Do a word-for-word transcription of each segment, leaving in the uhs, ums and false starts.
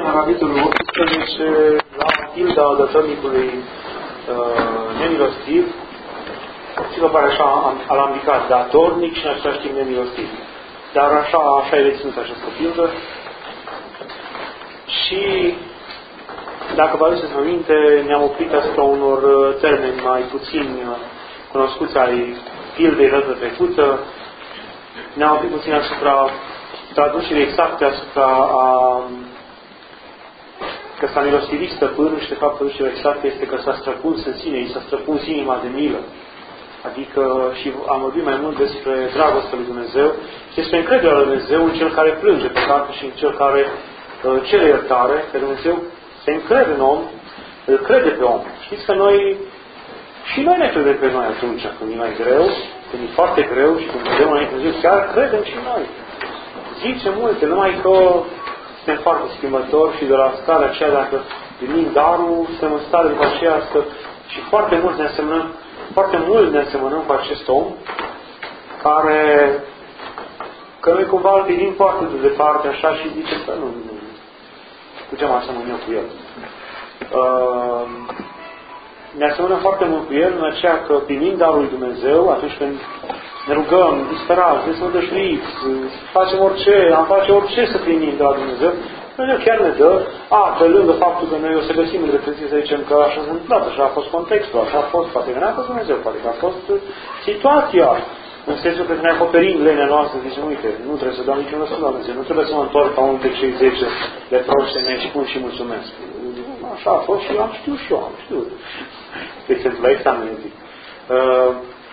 În capitolul optsprezece, la pilda dătănicului uh, nemilostiv, și vă pare așa alambicat, datornic și în același timp nemilostiv. Dar așa, așa e reținut această pildă. Și, dacă vă aduceți aminte, ne-am oprit asupra unor termeni mai puțin cunoscuți ai pildei dată trecută. Ne-am oprit puțin asupra traducerii exacte asupra a că s-a milostivit stăpânul și de fapt traducerea exactă este că s-a străpuns în sine, i s-a străpuns inima de milă. Adică și am vorbit mai mult despre dragostea lui Dumnezeu și despre încrederea lui Dumnezeu în cel care plânge păcatul și în cel care uh, cere iertare, că Dumnezeu se încrede în om, îl crede pe om. Știți că noi, și noi ne credem pe noi atunci când e mai greu, când e foarte greu și când vedem înainte de Dumnezeu, chiar credem și noi. Zice multe, numai că suntem foarte schimbători și de la starea aceea, dacă primim darul, suntem în stare după aceea să, și foarte mult ne asemănăm, foarte mult ne asemănăm cu acest om, care, că noi cumva îl privim foarte de departe, așa, și zicem că nu, nu, cu ce mă asemăn eu cu el. Uh, ne asemănăm foarte mult cu el în aceea că primim darul lui Dumnezeu, atunci când ne rugăm, disperați, desmădășuiți, facem orice, am face orice să primim de la Dumnezeu, Dumnezeu chiar ne dă, a, pe lângă faptul că noi o să găsim în reflexie să zicem că așa s-a întâmplat, așa a fost contextul, așa a fost, poate că n-a fost Dumnezeu, poate că a fost situația, în sensul că ne acoperim lenea noastră, zicem, uite, nu trebuie să dau niciun răspuns la Dumnezeu, nu trebuie să mă întorc ca unul dintre cei zece leproși să ne spun și mulțumesc. Așa a fost și am știut și eu, am știut. De exemplu, la examen, zic. Uh,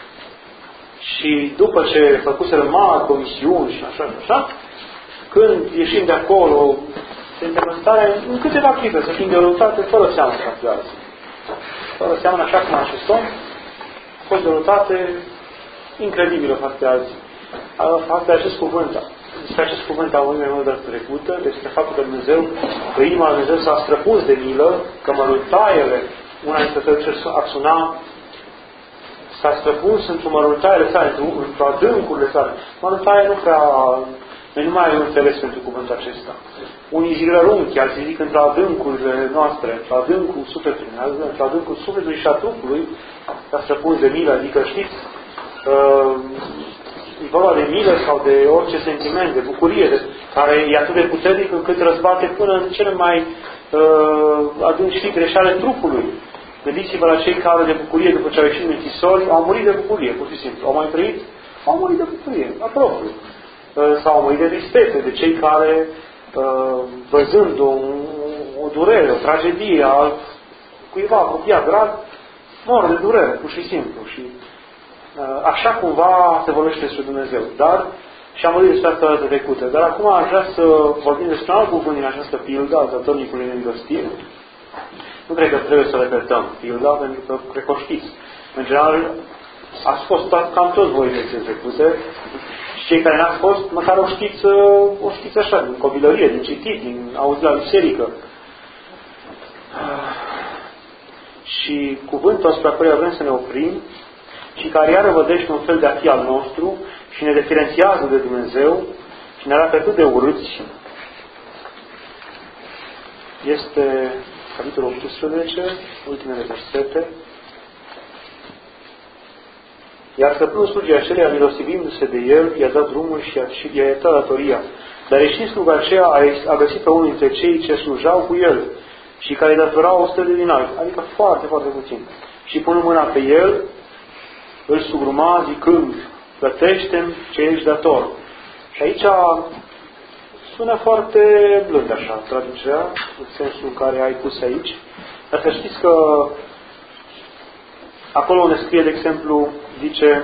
Și după ce făcuseră mari comisiuni și așa și așa, când ieșim de acolo, suntem în stare, în câteva clipe, să fim de răutate, fără seamă față de alții. Fără seamă, așa cum acest om, a fost de răutate incredibilă față de alții. Față de acest cuvânt, despre acest cuvânt am vorbit mai mult dată trecută, despre faptul că Dumnezeu, că inima lui Dumnezeu s-a străpuns de milă, că mărultaiele, una dintre traduceri a sunat, s-a străpuns într-o mărultaie sale, într-o adâncurile sale. Mărultaie nu prea... Noi nu mai avem înțeles pentru cuvântul acesta. Unii zic rărunchi, alții zic într-o adâncurile noastre, într-o adâncul sufletului, într-o adâncul sufletului și a trupului, s-a străpuns de milă, adică știți, uh, e vorba de milă sau de orice sentiment, de bucurie, de, care e atât de puternic încât răzbate până în cele mai uh, adânci fibre și ale trupului. Gândiți-vă la cei care de bucurie, după ce au ieșit în închisori, au murit de bucurie, pur și simplu. Au mai trăit? Au murit de bucurie, la propriu. Sau au murit de tristețe, de cei care, văzând o, o durere, o tragedie a cuiva apropiat drag, mor de durere, pur și simplu. Și așa cumva se vorbește despre Dumnezeu. Dar, și am vorbit despre asta dată trecută, dar acum aș vrea să vorbim despre alt cuvânt din această pildă a datornicului nemilostiv. Nu cred că trebuie să repetăm pilda, pentru că cred că o știți. În general, ați fost cam toți voi lecții trecute și cei care n-ați fost, măcar o știți, o știți așa, din copilărie, din citit, din auzit la biserică. Și cuvântul asupra căruia vrem să ne oprim și care iară vădește un fel de a fi al nostru și ne diferențiază de Dumnezeu și ne arată cât de urâți, este capitolul optsprezece, ultimele versete. Iar stăpânul slugii aceleia, milostivindu-se de el, i-a dat drumul și i-a iertat datoria. Dar ieșind sluga aceea, a găsit pe unul dintre cei ce slujau cu el și care îi datora o sută de dinari, adică foarte, foarte puțin. Și punând mâna pe el, îl sugruma zicând, plătește-mi ce ești dator. Și aici sună foarte blând așa, traducerea, în sensul în care ai pus aici. Dar să știți că acolo unde scrie, de exemplu, zice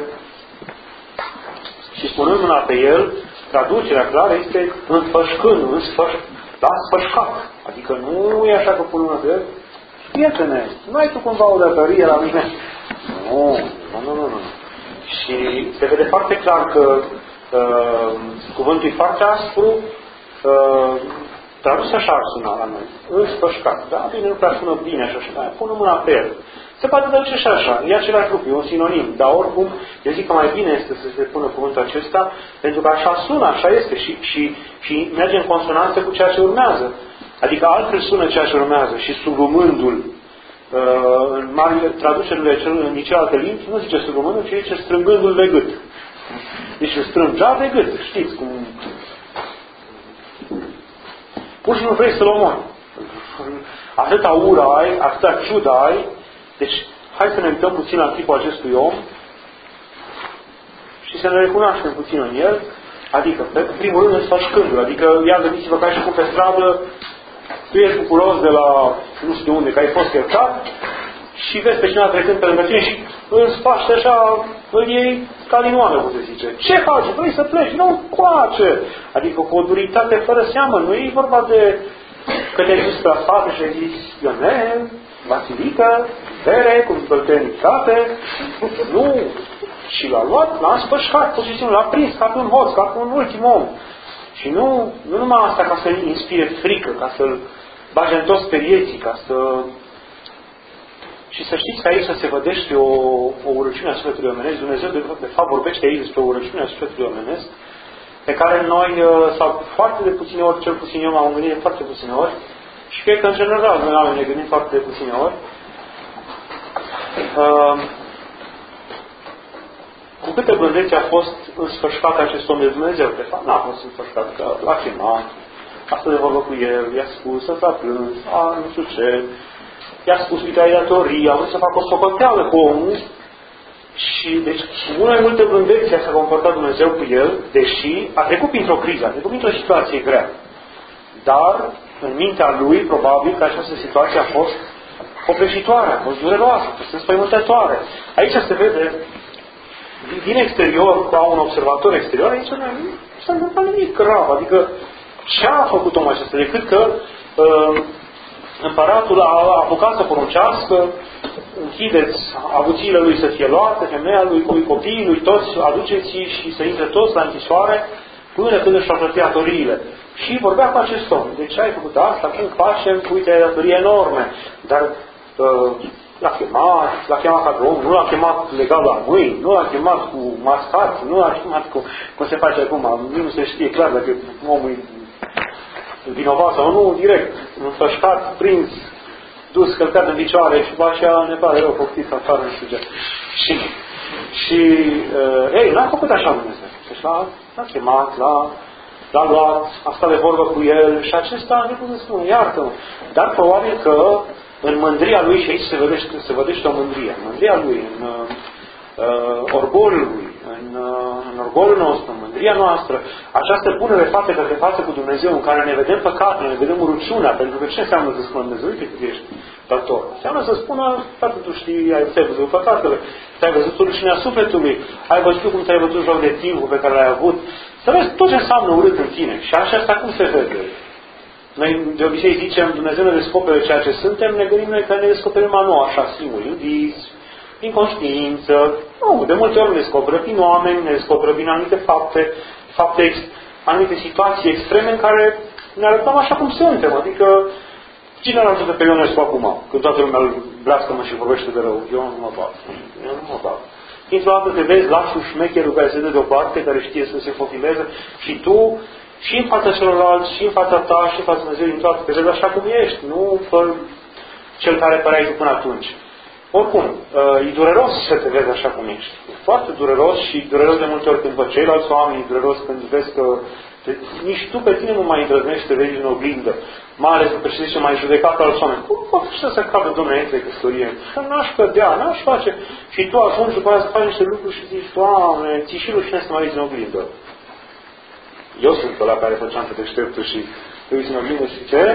și spunând mâna pe el, traducerea clară este înfășcând, însfăș, da, sfășcat. Adică nu e așa că pun mâna pe el, prietene, nu ai tu cumva o datorie la mine? Nu, nu, nu, nu. Și se vede foarte clar că uh, cuvântul e foarte aspru, Uh, tradus așa ar suna la noi. Înspășcat. Da? Bine, nu prea sună bine așa și mai. Pune mâna pe el. Se poate traduce și așa. E același lucru. E un sinonim. Dar oricum, eu zic că mai bine este să se pună cuvântul acesta, pentru că așa sună, așa este și, și, și merge în consonanță cu ceea ce urmează. Adică altfel sună ceea ce urmează și surumându-l în marile traducerile în nici alte limbi, nu zice surumându-l, ci zice strângându-l de gât. Deci îl strângea de gât, știți cum... Pur și nu vrei să-l omori. Atâta ură ai, atâta ciudă ai, deci hai să ne uităm puțin la tipul acestui om și să ne recunoaștem puțin în el, adică, pe primul rând, îți faci cândul, adică, ia gândiți-vă ca și cum pe stradă, tu ești bucuros de la, nu știu de unde, că ai fost iertat și vezi pe cineva trecând pe lângă tine și îți faci așa, îl iei ca din oameni, cum se zice. Ce faci? Vrei să pleci? Nu, coace! Adică cu o duritate fără seamă, nu e vorba de că te-ai dus pe la spate și ai zis Ionel, Vasilică, bere, cu băltenitate, nu, și l-a luat, l-a spășcat, pur și simplu, l-a prins ca pe un hoț, ca pe un ultim om. Și nu, nu numai asta ca să-l inspire frică, ca să-l bage în toți perieții, ca să... Și să știți că aici se vădește o, o urăciune a sufletului omenesc. Dumnezeu, de, de fapt, vorbește aici despre o urăciune a sufletului omenesc, pe care noi, sau foarte de puține ori, cel puțin eu m-am gândit de foarte puține ori, și cred că, în general, noi oamenii ne gândim foarte de puține ori, uh, cu câte blândețe a fost însfășcat acest om de Dumnezeu. De fapt, n-a fost însfășcat, că l-a chemat, a stat de vorbă cu el, i-a spus să s-a plâns, a, nu știu ce, i-a spus, uite, ai datorii, a vrut să facă o socoteală cu omul și, deci, cu mult mai multe blândețe s-a comportat Dumnezeu cu el, deși a trecut printr-o criză, a trecut printr-o situație grea. Dar, în mintea lui, probabil că această situație a fost copleșitoare, a fost dureroasă, a fost înspăimântătoare. Aici se vede, din exterior, ca un observator exterior, aici nu s-a întâmplat nimic grav. Adică, ce a făcut omul acesta? Decât că uh, împăratul a apucat să poruncească, închideți avuțiile lui să fie luate, femeia lui, lui copiii lui, toți aduceți-i și să intre toți la închisoare, până când își plăti datoriile. Și vorbea cu acest om. De ce ai făcut asta? Cum facem? Uite, ai datorii enorme. Dar uh, l-a chemat, l-a chemat ca om, nu l-a chemat legal la mâini, nu l-a chemat cu mascați, nu l-a chemat cu, cum se face acum, nu se știe clar dacă omul e vinovat sau nu, direct, înfășcat, prins, dus, călcat în picioare și după aceea ne pare rău, poftiți afară, nu știu ce. Și, și uh, ei, n-a făcut așa Dumnezeu. Deci l-a, l-a chemat, l-a, l-a luat, a stat de vorbă cu el și acesta nu pot să spune, iartă-mă. Dar probabil că în mândria lui, și aici se vedește, se vedește o mândrie, în mândria lui, în uh, orgolul lui, în, uh, în orgolul nostru, în mândria noastră, această punere față către față cu Dumnezeu, în care ne vedem păcatele, ne vedem urăciunea, pentru că ce înseamnă să spună Dumnezeu? Uite cât ești dator. Înseamnă să spună, tată, tu știi, ai văzut păcatele, ai văzut urăciunea sufletului, ai văzut cum te-ai văzut joc de timpul pe care l-ai avut, să vezi tot ce înseamnă urât în tine. Și așa asta cum se vede? Noi de obicei zicem, Dumnezeu ne descoperă ceea ce suntem, ne gândim noi că ne descoperim nu așa singuri, iubiți, prin conștiință. Nu, de multe ori ne descoperă prin oameni, ne descoperă prin anumite fapte, fapte ex, anumite situații extreme în care ne arătăm așa cum suntem. Adică, cine îl ajută pe Ionescu acum, când toată lumea îl blească-mă și vorbește de rău? Eu nu mă bag. Eu nu mă bag. Dintr-o dată te vezi lașul șmecherul care se dă deoparte, care știe să se fofileze și tu, și în fața celorlalți, și în fața ta, și în fața Dumnezeu, din toate, te vezi așa cum ești, nu fără cel care păreai tu până atunci. Oricum, e dureros să te vezi așa cum ești. E foarte dureros și dureros de multe ori când văd ceilalți oameni, e dureros când vezi că te, nici tu pe tine nu mai îndrăznești să te vezi în oglindă. Mai ales că se zice mai judecat alți oameni. Cum poți să se cadă, Domnule, de căsătorie? Că n-aș cădea, n-aș face. Și tu ajungi după aia să faci niște lucruri și zici, Doamne, ți și rușine să mă vezi în oglindă. Eu sunt ăla care făceam pe deșteptul și te uiți în oglindă și ce?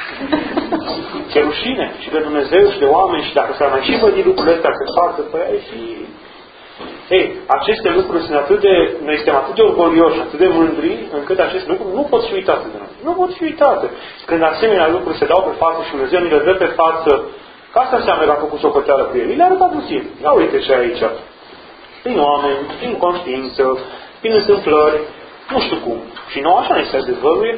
Ce rușine. Și de Dumnezeu și de oameni și dacă s-ar mai și vădi lucrurile astea pe față, păi ai fi... Ei, aceste lucruri sunt atât de... Noi suntem atât de orgolioși, atât de mândri, încât aceste lucruri nu pot fi uitate de noi. Nu pot fi uitate. Când asemenea lucruri se dau pe față și Dumnezeu ni le dă pe față, că asta înseamnă că a făcut socoteală cu el. Le-a arătat puțin. Ia uite ce ai aici. Prin oameni, prin conștiință, prin întâmplări, nu știu cum. Și nouă așa ne se dezvăluie.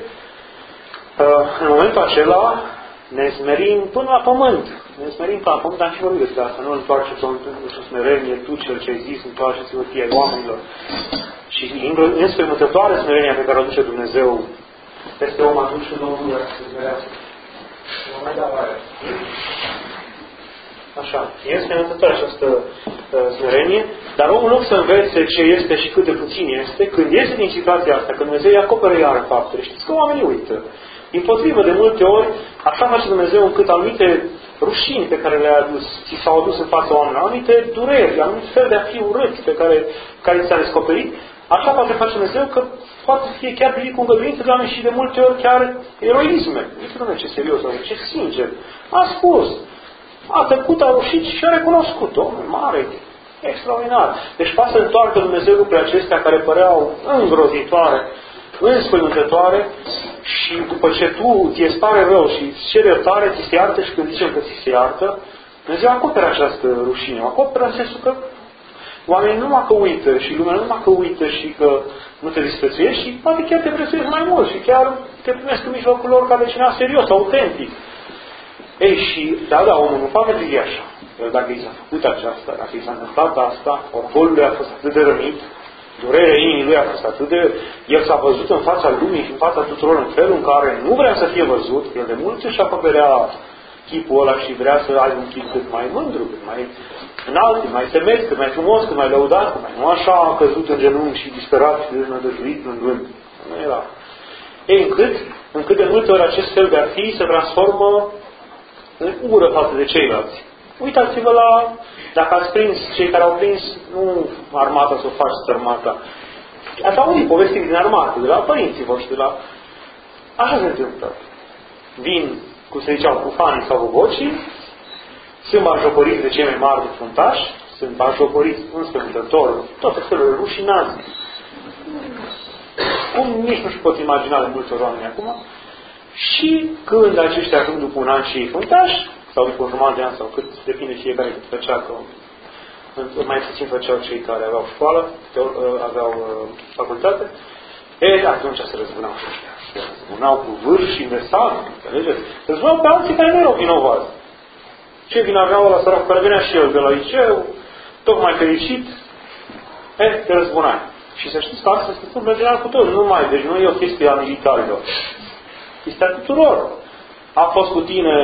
În momentul acela ne smerim până la pământ. Ne smerim până la pământ, dar și vorbim despre asta. Nu întoarceți-o în smerenie, tu cel ce ai zis, întoarceți-vă fie oamenilor. Și înspăimântătoare smerenia pe care o duce Dumnezeu peste om atunci când omul se smerească. mai dau aia. Așa, este înătătoare această uh, smerenie, dar omul nu să învețe ce este și cât de puțin este, când iese din situația asta, când Dumnezeu îi acoperă iară faptele. Știți că oamenii uită. Împotrivă, de multe ori, așa face Dumnezeu încât anumite rușini pe care le-a adus, ți s-au adus în fața oamenilor, anumite dureri, anumite fel de a fi urât pe care, care ți s-a descoperit, așa poate face Dumnezeu că poate să fie chiar privit cu îngăduință de oameni și de multe ori chiar eroisme. Uite, Doamne, ce serios, ce sincer. A spus. A tăcut, a rușit și a recunoscut. Domnul, mare, extraordinar. Deci poate să întoarcă Dumnezeu lucrurile acestea care păreau îngrozitoare, înspăimântătoare și după ce tu ți îți pare rău și îți ceri iertare, ți se iartă și când zicem că ți se iartă, Dumnezeu acoperă această rușine. O acoperă în sensul că oamenii nu numai că uită și lumea nu numai că uită și că nu te disprețuiești și poate chiar te prețuiesc mai mult și chiar te primesc în mijlocul lor ca de cineva serios, autentic. Ei, și, da, da, omul nu poate privi așa. El, dacă i s-a făcut aceasta, dacă i s-a întâmplat asta, orgolul lui a fost atât de rănit, durerea inimii lui a fost atât de... El s-a văzut în fața lumii și în fața tuturor în felul în care nu vrea să fie văzut, el de mult își acoperea chipul ăla și vrea să ai un chip cât mai mândru, cât mai înalt, cât mai semet, cât mai frumos, cât mai lăudat, cât mai nu așa a căzut în genunchi și disperat și deznădăjuit în vânt. Nu era. Ei, încât, încât de multe ori acest fel de a fi se transformă în ură față de ceilalți. Uitați-vă la, dacă ați prins, cei care au prins, nu armata să o faci armata. Ați auzit povestii din armată, de la părinții voștri, de la... Așa se întâmplă. Vin, cum se ziceau, cu fanii sau cu vocii, sunt batjocoriți de cei mai mari de fruntași, sunt batjocoriți înspăimântător, toate felurile rușinați. Cum nici nu-și pot imagina de multor oameni acum. Și când aceștia ajung după un an și ei fruntași, sau după jumătate de an, sau cât, depinde fiecare cât făcea, că mai puțin făceau cei care aveau școală, aveau facultate, e, atunci se răzbunau și ăștia. Se răzbunau cu vârf și învesat, înțelegeți? Se răzbunau pe alții care nu erau vinovați. Ce vin aveau la săracul care venea și el de la liceu, tocmai fericit, e, te răzbunai. Și să știți că asta se întâmplă în general cu toți, nu mai, deci nu e o chestie a militarilor. Este a tuturor. A fost cu tine,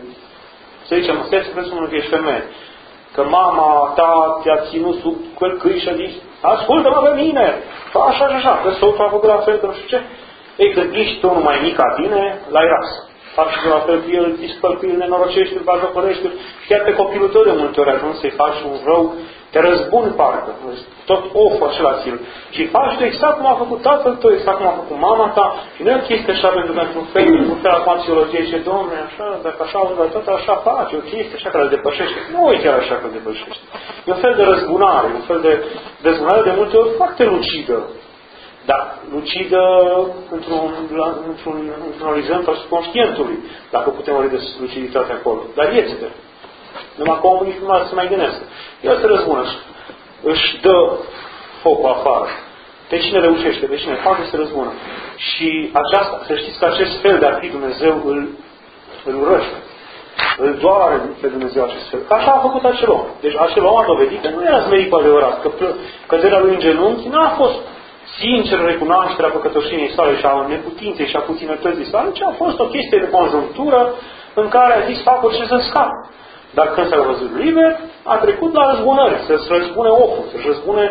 să zicem, să presupun că ești femeie, că mama ta te-a ținut sub călcâi și a zis, ascultă-mă pe mine, fa așa și așa, că soțul a făcut la fel, că nu știu ce. Ei, când ești tu mai mic ca tine, l-ai ras. Faci și la fel, el îți spălpii, îl nenorocești, îl bajocărești, și chiar pe copilul tău de multe ori ajungi să-i faci un rău, te răzbuni parcă, tot oful acela ți-l. Și faci tu exact cum a făcut tatăl tău, exact cum a făcut mama ta. Și nu e o chestie așa, pentru că într-un fel, într-un fel acum psihologie zice, Dom'le, așa, dacă așa, tot așa face, o chestie așa care îl depășește. Nu e chiar așa că îl depășește. E un fel de răzbunare, un fel de răzbunare de multe ori foarte lucidă. Dar lucidă într-un, într-un, într-un orizont al subconștientului, dacă putem vorbi de luciditate acolo. Dar este. Numai că omul nici nu se mai gândească. El se răzbună și își dă focul afară. Pe cine reușește, pe cine face, se răzbună. Și aceasta, să știți că acest fel de a fi Dumnezeu îl, îl urăște. Îl doare pe Dumnezeu acest fel. Că așa a făcut acel om. Deci acel om a dovedit că nu era smerit cu adevărat. Că căderea lui în genunchi nu a fost sinceră recunoașterea păcătoșeniei sale și a neputinței și a puținătății sale, ci a fost o chestie de conjunctură în care a zis, fac orice să scap. Dar când s-a văzut liber, a trecut la răzbunări, să-și răzbune oful, să-și răzbune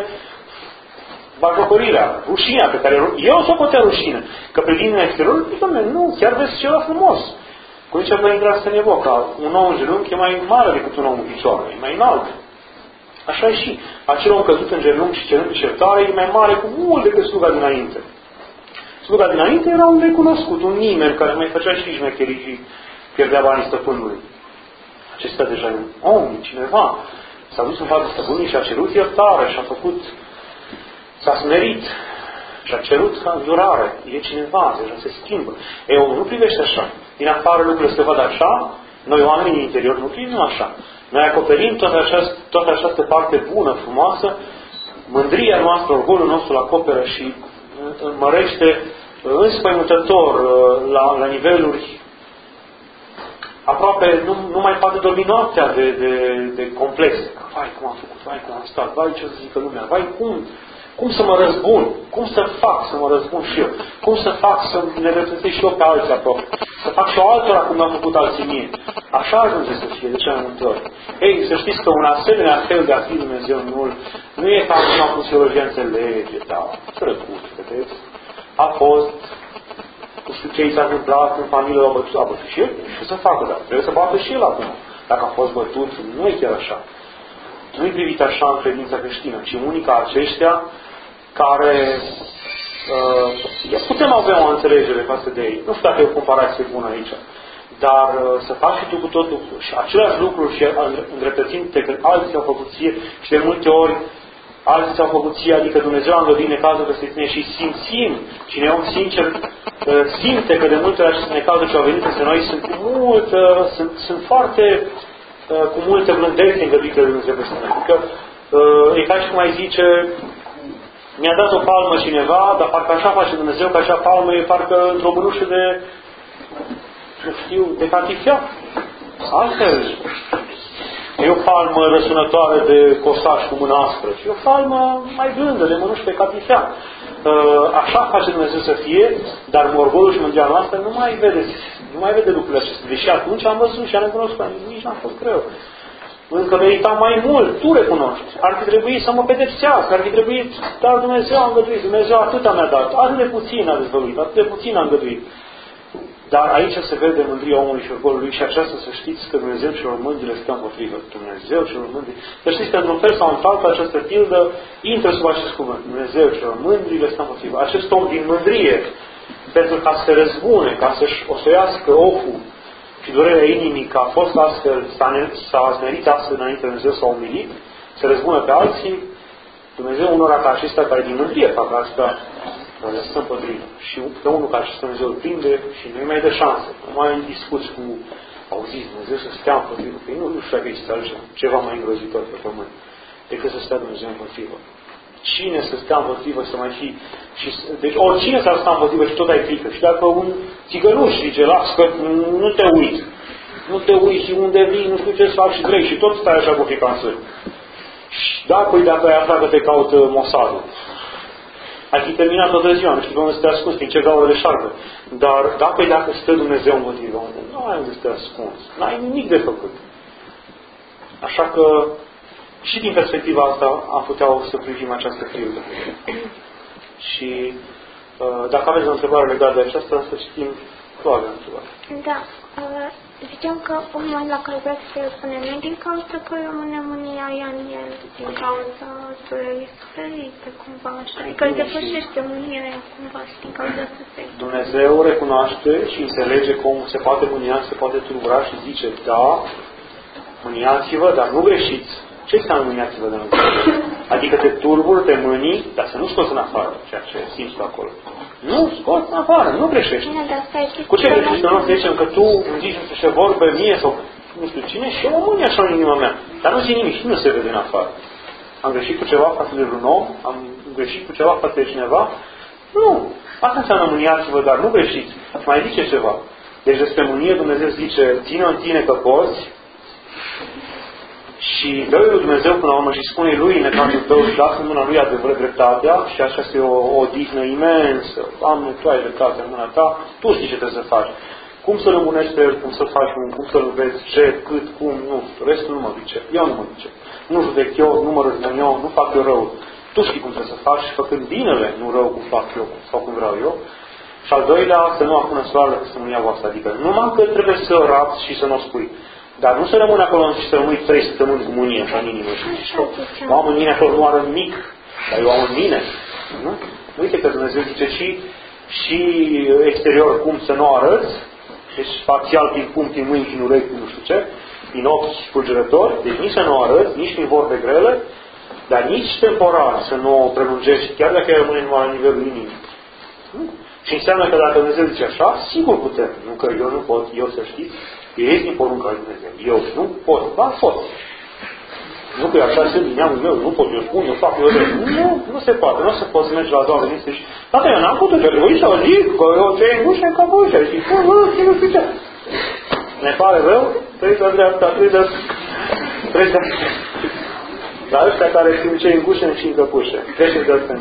bajocorirea, rușinea pe care eu s-o putea rușine. Că privind în exterior, nu, chiar vezi ceva frumos. Cum zicea Părinte Arsenie că un om în genunchi e mai mare decât un om în picioare, e mai înalt. Așa e și. Acel om căzut în genunchi și cerând certare e mai mare cu mult decât sluga dinainte. Sluga dinainte era un necunoscut, un nimeni care mai făcea și șmecherii și pierdea banii stăpânului. Acesta deja e un om, cineva. S-a dus în fața stăpânului și a cerut iertare și a făcut, s-a smerit și a cerut îndurare. E cineva, deja se schimbă. E, omul nu privește așa. Din afară lucrurile se văd așa, noi oamenii din interior nu privim așa. Noi acoperim toată această, toată această parte bună, frumoasă, mândria noastră, orgolul nostru îl acoperă și mărește înspăimântător la, la niveluri aproape nu, nu mai poate dormi noaptea de, de, de complexe. Vai cum am făcut, vai cum am stat, vai ce o să zică lumea, vai cum, Cum să mă răzbun? Cum să fac să mă răzbun și eu? Cum să fac să ne reprezentez și eu pe alții aproape? Să fac și eu altora cum mi-am făcut alții mie. Așa ajunge să fie, de ce mai multe ori. Ei, să știți că un asemenea fel de a fi Dumnezeu nu, nu e ca cum acum teologia înțelege, da, trăcut, vedeți? A fost, nu știu ce i s-a întâmplat în familie, l-a bătut, a bătut și el, și să facă, dar trebuie să bată și el acum. Dacă a fost bătut, nu e chiar așa. Nu-i privit așa în credința creștină, ci unii ca aceștia care uh, putem avea o înțelegere față de ei. Nu știu dacă e o comparație bună aici, dar uh, să faci și tu cu totul și același lucru și îndreptățindu-te că alții au făcut ție și de multe ori alții ți-au făcut ție, adică Dumnezeu a îngăduit necazul că se ține și simțim. Cine e om sincer uh, simte că de multe ori aceste necazuri ce au venit peste noi sunt cu mult, uh, sunt, sunt foarte uh, cu multe blândețe îngăduite de Dumnezeu peste noi. Adică uh, e ca și cum ai zice, mi-a dat o palmă cineva, dar parcă așa face Dumnezeu, că acea palmă e parcă într-o mânușă de, nu știu, de catifea. Altfel. E o palmă răsunătoare de cosaș cu mână aspră, ci o palmă mai blândă, de mânușă de catifea. Așa face Dumnezeu să fie, dar morgolul și mândria noastră nu mai vede, nu mai vede lucrurile acestea. Deși atunci am văzut și am recunoscut, nici n-a fost greu. Încă meritam mai mult, tu recunoști. Ar fi trebuit să mă pedepsească, ar fi trebuit, dar Dumnezeu a îngăduit, Dumnezeu atâta mi-a dat, atât de puțin a dezvăluit, atât de puțin a îngăduit. Dar aici se vede mândria omului și orgolul lui și aceasta să știți că Dumnezeu celor mândri le stă împotrivă. Dumnezeu celor mândri. Să știți că într-un fel sau într-altul această pildă intră sub acest cuvânt. Dumnezeu celor mândri le stă împotrivă. Acest om din mândrie, pentru ca să se răzbune, ca să-și osoiască oful și durerea inimii, că a fost astfel, s-a smerit astfel înainte de Dumnezeu, s-a umilit, se răzbună pe alții, Dumnezeu unora ca acesta care din mândrie fac asta, le stă împotrivă. Și pe unul ca acesta Dumnezeu îl prinde și nu-i mai dă șansă. Nu mai discuți cu, auziți, Dumnezeu să stea împotrivă. Păi nu, nu știu dacă există ceva mai îngrozitor pe pământ decât să stea Dumnezeu împotrivă. Cine să stea împotrivă să mai fi... Și, deci oricine s-ar sta împotrivă și tot ai frică. Și dacă un țigănuș zice, las că nu te uiți. Nu te uiți și unde vii, nu știu ce să fac și trec. Și tot stai așa cu frica în sân. Da, păi dacă ai aflat că te caută Mossadul. Ai fi terminat toată ziua, nu știu de unde să te ascunzi, prin ce gaură de șarpă. Dar dacă e dacă stă Dumnezeu împotrivă, unde nu ai unde să te ascunzi. N-ai nimic de făcut. Așa că și din perspectiva asta am putea să privim această pildă. Și dacă aveți o întrebare legată de aceasta, să știm tu avea întrebare. Da. Ziceam că omul la care vrea să se spune nu din cauza că rămâne mânia ea în el, din cauza durerii suferite, cumva așa. Adică îl depășește mânia aia cumva și din cauza suferite. Dumnezeu recunoaște și înțelege cum se poate mânia, se poate tulbura și zice, da, mâniați-vă, dar nu greșiți. Ce înseamnă mâniați-vă de nu greșiți? Adică te turburi, te mânii, dar să nu scoți în afară ceea ce simți acolo. Nu, scoți în afară, nu greșești. Cu ce greșești? Noi să zicem că tu îmi zici nu știu ce vorbe mie sau nu știu cine și o mânie așa în inima mea. Dar nu zic nimic și nu se vede în afară. Am greșit cu ceva față de vreun om? Am greșit cu ceva față de cineva? Nu. Asta înseamnă mâniați-vă, dar nu greșiți. Și mai zice ceva. Deci despre mânie Dumnezeu zice, ține-o în tine că poți. Și dă-i lui Dumnezeu până la urmă și spune lui în necazul tău și lasă în mâna lui adevărat dreptatea și așa este o, o odihnă imensă. Doamne, Tu ai dreptate în mâna Ta, Tu știi ce trebuie să faci. Cum să-L îmbunești pe El, cum să faci, cum să-L înveți, ce, cât, cum, nu știu. Restul nu mă zice. Eu nu mă zice. Nu judec eu, nu mă răzbun eu, nu fac eu rău. Tu știi cum trebuie să faci și făcând binele, nu rău cum fac eu sau cum vreau eu. Și al doilea, să nu apună soarele pe sămânia voastră. Adică numai că trebuie să raps și să nu o spui. Dar nu să rămâne acolo și să rămâi trei săptămâni cu mânie așa în inimă. Eu am în mine acolo, nu arăt nimic, dar eu am în mine. Nu? Uite că Dumnezeu zice și, și exterior cum să nu arăți, deci fațial prin punct, prin mâini, prin urechi, prin nu știu ce, prin ochi fulgerători, deci nici să nu arăți, nici prin vorbe grele, dar nici temporar să nu o prelungești, chiar dacă ai rămâne numai la nivelul inimii. Nu? Și înseamnă că dacă Dumnezeu zice așa, sigur putem. Nu că eu nu pot, eu să știți, ești din porunca lui Dumnezeu. Eu nu pot, ba pot. Nu că eu așa sunt din neamul meu, nu pot, eu spun, eu fac, eu zic. Nu, nu se poate, nu se poate să mergi la Doamne și zici, tata, eu n-am putut, eu trebuie să o zic, că eu ce e îngușe ca bușe. Și spun, bă, nu știu ce. Ne pare rău, trebuie să dreapta, trebuie să... Trebuie să... La ăștia care sunt cei în gușă și în căpușă. Treceți de altfel.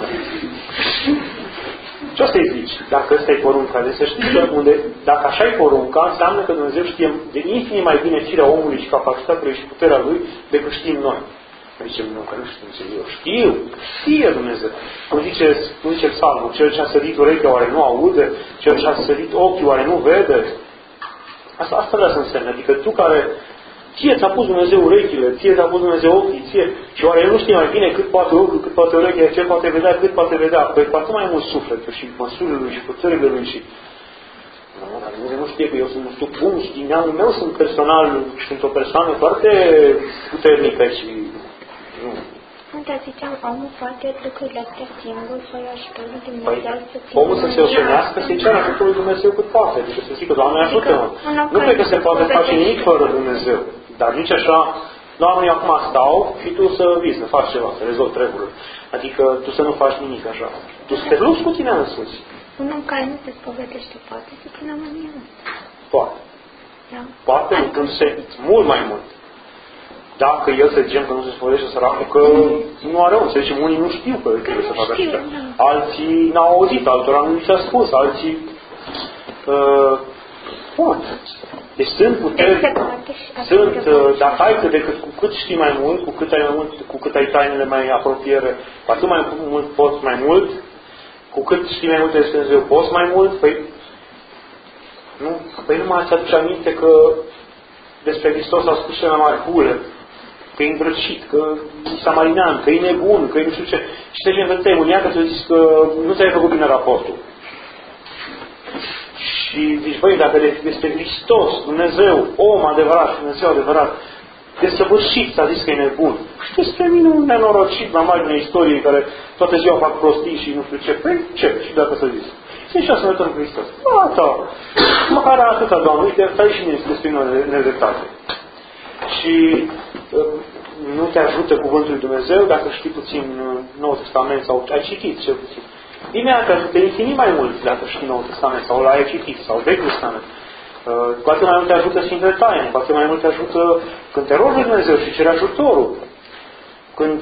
Ce o să-i zici? Dacă ăsta e porunca, de să știi că unde, dacă așa e porunca, înseamnă că Dumnezeu știe de infinit mai bine firea omului și capacitatea lui și puterea lui decât știm noi. Zicem, nu, că nu știu ce eu știu. Știe Dumnezeu. Cum zice, cum zice psalmul, cel ce a sărit urechea oare nu aude, cel ce a sărit ochii oare nu vede. Asta, asta vrea să însemne. Adică tu care, ție ți-a pus Dumnezeu urechile, ție ți-a pus Dumnezeu ochii, ție, și oare el nu știe mai bine cât poate ochiul, cât poate urechea, ce poate vedea, cât poate vedea. Păi cu atât mai mult sufletul și măsurile lui și puterile lui și... Nu, dar Dumnezeu nu știe că eu sunt, nu știu cum, și din neamul meu sunt personal, sunt o persoană foarte puternică și... Nu. Dar ziceam, omul poate lucrurile astea singur, fără ajutorul Dumnezeu să țină. Omul să se oșenească, să-i ceară ajutorul lui Dumnezeu cât poate. Deci să zică, Doamne, ajută-mă. Nu cred că se poate face nimic fără Dumnezeu. Dar nici așa, Doamne, eu acum stau și tu să vii, să faci ceva, să rezolvi treburile. Adică tu să nu faci nimic așa. Tu să te lupți cu tine însuți. Un om care nu se spovedește poate să țină mânia. Poate. Da. Poate lucrând se mult mai mult. Dacă el să zicem că nu se spovedește săracul, că nu are om. Să zicem, unii nu știu că trebuie să facă așa. Alții n-au auzit, altora nu li s-a spus, alții... Uh, pot. Deci sunt puteri, sunt, uh, dacă ai cât de cât, cu cât știi mai mult, cu cât ai mai mult, cu cât ai tainele mai apropiere, cu atât mai mult poți mai mult, cu cât știi mai multe despre Dumnezeu, poți mai mult, păi nu, păi nu mai ți aduce aminte că despre Hristos a spus cele mai mari bule, că e îndrăcit, că e samarinean, că e nebun, că e nu știu ce. Și te zice, te-ai mânia că ți-a zis că nu ți-ai făcut bine raportul. Și zici, băi, dacă despre Hristos, Dumnezeu, om adevărat și Dumnezeu adevărat, desăvârșit ți-a zis că e nebun. Și despre mine un nenorocit la marginea istoriei care toată ziua fac prostii și nu știu ce. Păi ce? Și dacă să zis? Să-i și să ne uităm Hristos. Gata! Măcar atâta, Doamne, uite, stai și mine despre nedreptate. Și nu te ajută Cuvântul lui Dumnezeu dacă știi puțin Noul Testament sau ai citit cel puțin. Bine, te ajută infinit mai mult dacă știi Noul Testament sau l-ai citit sau Vechiul Testament. Cu atât mai mult te ajută Sfintele Taine, cu atât mai mult te ajută când te rogi Dumnezeu și cere ajutorul. Când,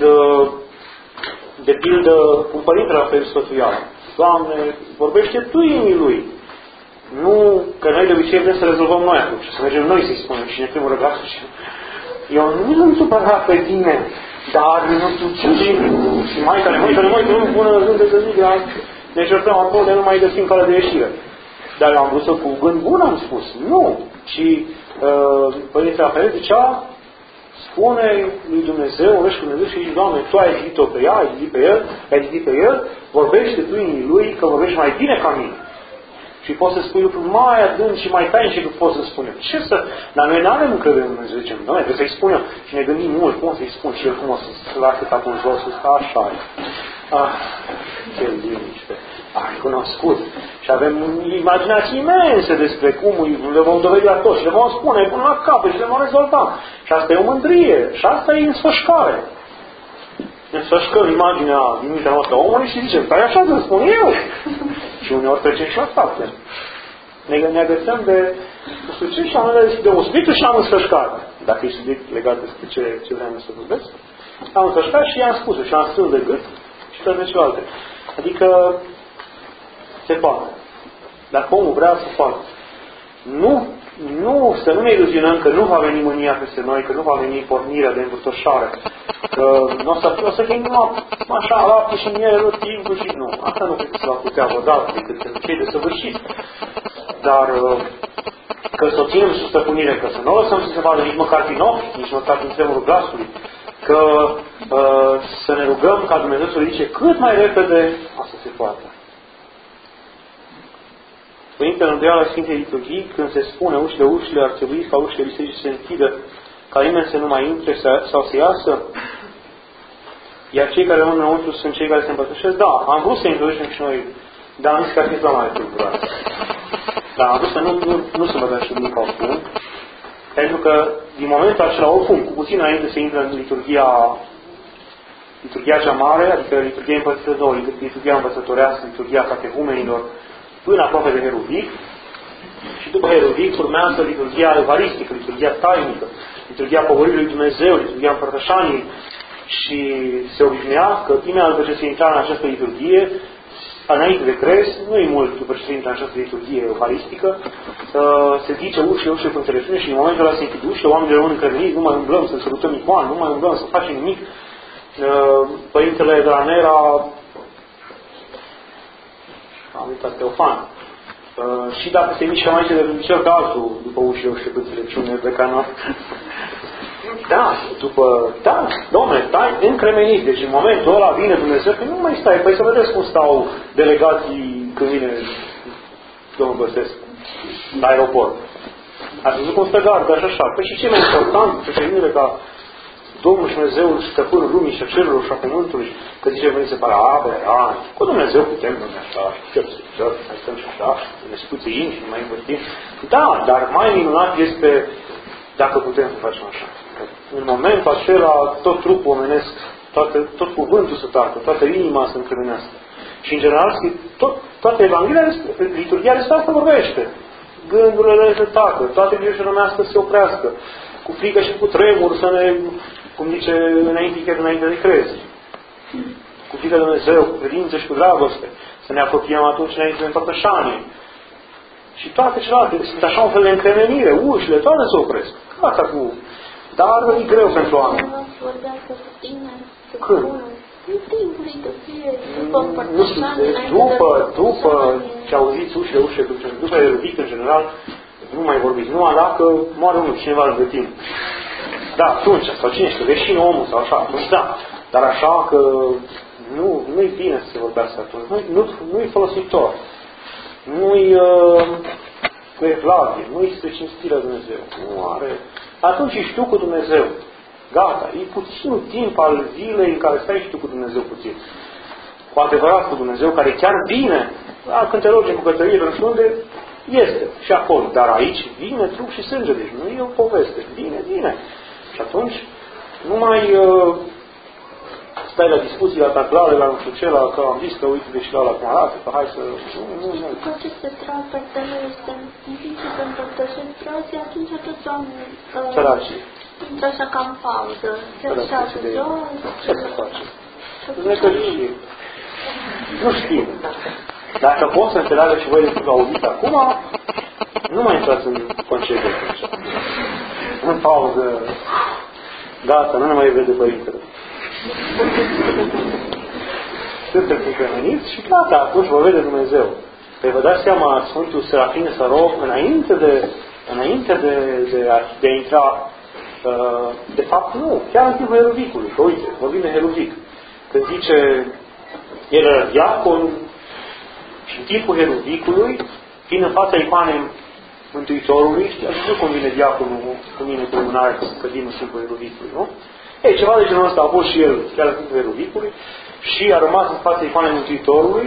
de pildă, un părinte la fel sfătuia, Doamne, vorbește Tu inimii lui. Nu, că noi de obicei vrem să rezolvăm noi atunci, să mergem noi să-i spunem și ne primul răgasul și eu nu sunt supărat pe tine, dar nu știu ce și Maica, Maica, Maica, nu bună zi de zi, dar ne certăm acolo de nu mai găsim calea de ieșire. Dar eu am vrut să cu gând bun am spus, nu. Și uh, Părintele Rafael zicea, spune lui Dumnezeu, vorbește cu Dumnezeu și zice, Doamne, Tu ai zidit-o pe ea, ai zidit pe el, ai zidit pe el, vorbește Tu inimii lui că vorbești mai bine ca mine. Și poți să spui lucruri mai adânci și mai tainice decât poți să spunem. Ce să... Dar noi nu avem încredere în Dumnezeu. Zicem, Doamne, trebuie să-i spunem. Și ne gândim mult, cum să-i spun și el cum o să-ți lase capul în jos, că așa e. Ah, ce liniște. Ai cunoscut. Și avem imaginații imense despre cum le vom dovedi la toți. Și le vom spune până la capăt și le vom rezolva. Și asta e o mândrie. Și asta e însfășcare. Ne însfășcăm imaginea din mintea noastră omului și zicem, stai așa să spun eu. Și uneori trecem și la fapte. Ne, ne agățăm de nu știu ce și am de un subiect și am însfășcat. Dacă e subiect legat despre ce, ce vreau să vorbesc, am însfășcat și i-am spus și am strâns de gât și toate celelalte. Adică se poate. Dacă omul vrea să facă. Nu, nu, să nu ne iluzionăm că nu va veni mânia peste noi, că nu va veni pornirea de învârtoșare, că nu o să, o să fim numai așa, lapte și miere tot timpul și nu. Asta nu cred că se va putea văda decât cei de săvârșit. Dar că să o ținem sub stăpânire, că să nu o lăsăm să se vadă nici măcar prin ochi, nici măcar prin tremurul glasului, că uh, să ne rugăm ca Dumnezeu să ridice cât mai repede, asta se poate. Părintele Îndoială Sfintei Liturghii, când se spune ușile, ușile, ar trebui ca ușile bisericii să se închidă, ca nimeni să nu mai intre sau să iasă, iar cei care rămân înăuntru sunt cei care se împătășesc. Da, am vrut să introducem și noi, dar am zis că ar fi la mai tulburare. Dar am vrut să nu, nu, nu se băgăm și nimic acum, pentru că din momentul acela, oricum, cu puțin înainte să intre în liturghia, liturghia cea mare, adică liturghia împărțită două, liturghia învățătorească, liturghia catehumenilor, până aproape de Heruvic, și după Heruvic urmează liturghia evaristică, liturghia tainică, liturghia Pogoririi lui Dumnezeu, liturghia Împărtășaniei, și se obișnuia că imediat după ce se intra în această liturghie, înainte de crez, nu e mult după ce se intră în această liturghie euharistică, se zice ușe, ușe cu înțelepciune și în momentul ăla se închid ușe, oamenii rămân încremeniți, nu mai umblăm să sărutăm icoane, nu mai umblăm să facem nimic. Părintele de la Nera, am uitat, Teofan, și dacă se mișcă mai ce de cel pe altul, după ușe, ușe cu înțelepciune, de canal, da, după, da, dom'le, stai încremenit. Deci în momentul ăla vine Dumnezeu, că nu mai stai, păi să vedeți cum stau delegații când vine domnul Băsescu la aeroport. Ați văzut cum stă gardă și așa. Păi și ce mai important, președintele, ca Domnul și Dumnezeul stăpânul lumii și a cerurilor și a pământului, că zice, veni se pare, a, băi, a, cu Dumnezeu putem, domnule, așa, și mai stăm și așa, ne spuțim și mai învârtim. Da, dar mai minunat este dacă putem să facem așa. În momentul acela, tot trupul omenesc, toate, tot cuvântul să tacă, toată inima să încremenească. Și în general, tot, toate Evanghelia, liturghia despre asta vorbește. Gândurile să tacă, toate grijile rămească să se oprească, cu frică și cu tremur să ne, cum zice înainte, chiar înainte de crez. Cu frică de Dumnezeu, cu credință și cu dragoste, să ne apropiem atunci înainte de împărtășanie. Și toate celelalte sunt așa un fel de încremenire, ușile, toate se opresc. Asta cu... Dar e greu pentru oameni. Când? Nu știu, după, după ce auziți ușile, ușile, după erudic în general, nu mai vorbiți. Numai dacă moare unul, cineva lângă timp. Da, atunci, sau cine știe, veșin omul sau așa, atunci da. Dar așa că nu, nu-i bine să se vorbească atunci. Nu, nu, nu-i folositor. Nu-i uh, cu evlavie, nu-i spre cinstirea Dumnezeu. Nu are... Atunci ești tu cu Dumnezeu. Gata. E puțin timp al zilei în care stai și tu cu Dumnezeu puțin. Cu adevărat cu Dumnezeu, care chiar vine. Da, când te rogi în bucătărie, nu știu unde, este. Și acolo. Dar aici vine trup și sânge. Deci nu e o poveste. Vine, vine. Și atunci nu mai uh, stai la discuții, la taclare, la nu știu ce, la că am zis că uite, deși la la cum arată, că hai să... Nu, nu, nu. După ce se trată de noi, este în timp ce se împărtășesc frații, atunci toți oamenii... Săracii. Intră așa ca în pauză. Se așează jos. Ce se face? Necăjie. Nu știu. Dacă pot să înțeleagă și voi despre audit acum, nu mai intrați în concediu. În pauză. Gata, nu ne mai vede Părintele. Sunteți încremeniți și gata, atunci vă vede Dumnezeu. Păi vă dați seama, Sfântul Serafin Sarov, înainte de, înainte de, de, a, de a intra, uh, de fapt nu, chiar în timpul Heruvicului, că uite, vorbim de Heruvic, când zice, el era diacon și în timpul Heruvicului, fiind în fața icoanei Mântuitorului, știați, nu convine diaconul cu mine cu un arc să cădim în timpul Heruvicului, nu? Ei, ceva de genul ăsta a fost și el, chiar în timpul Heruvicului, și a rămas în fața icoanei Mântuitorului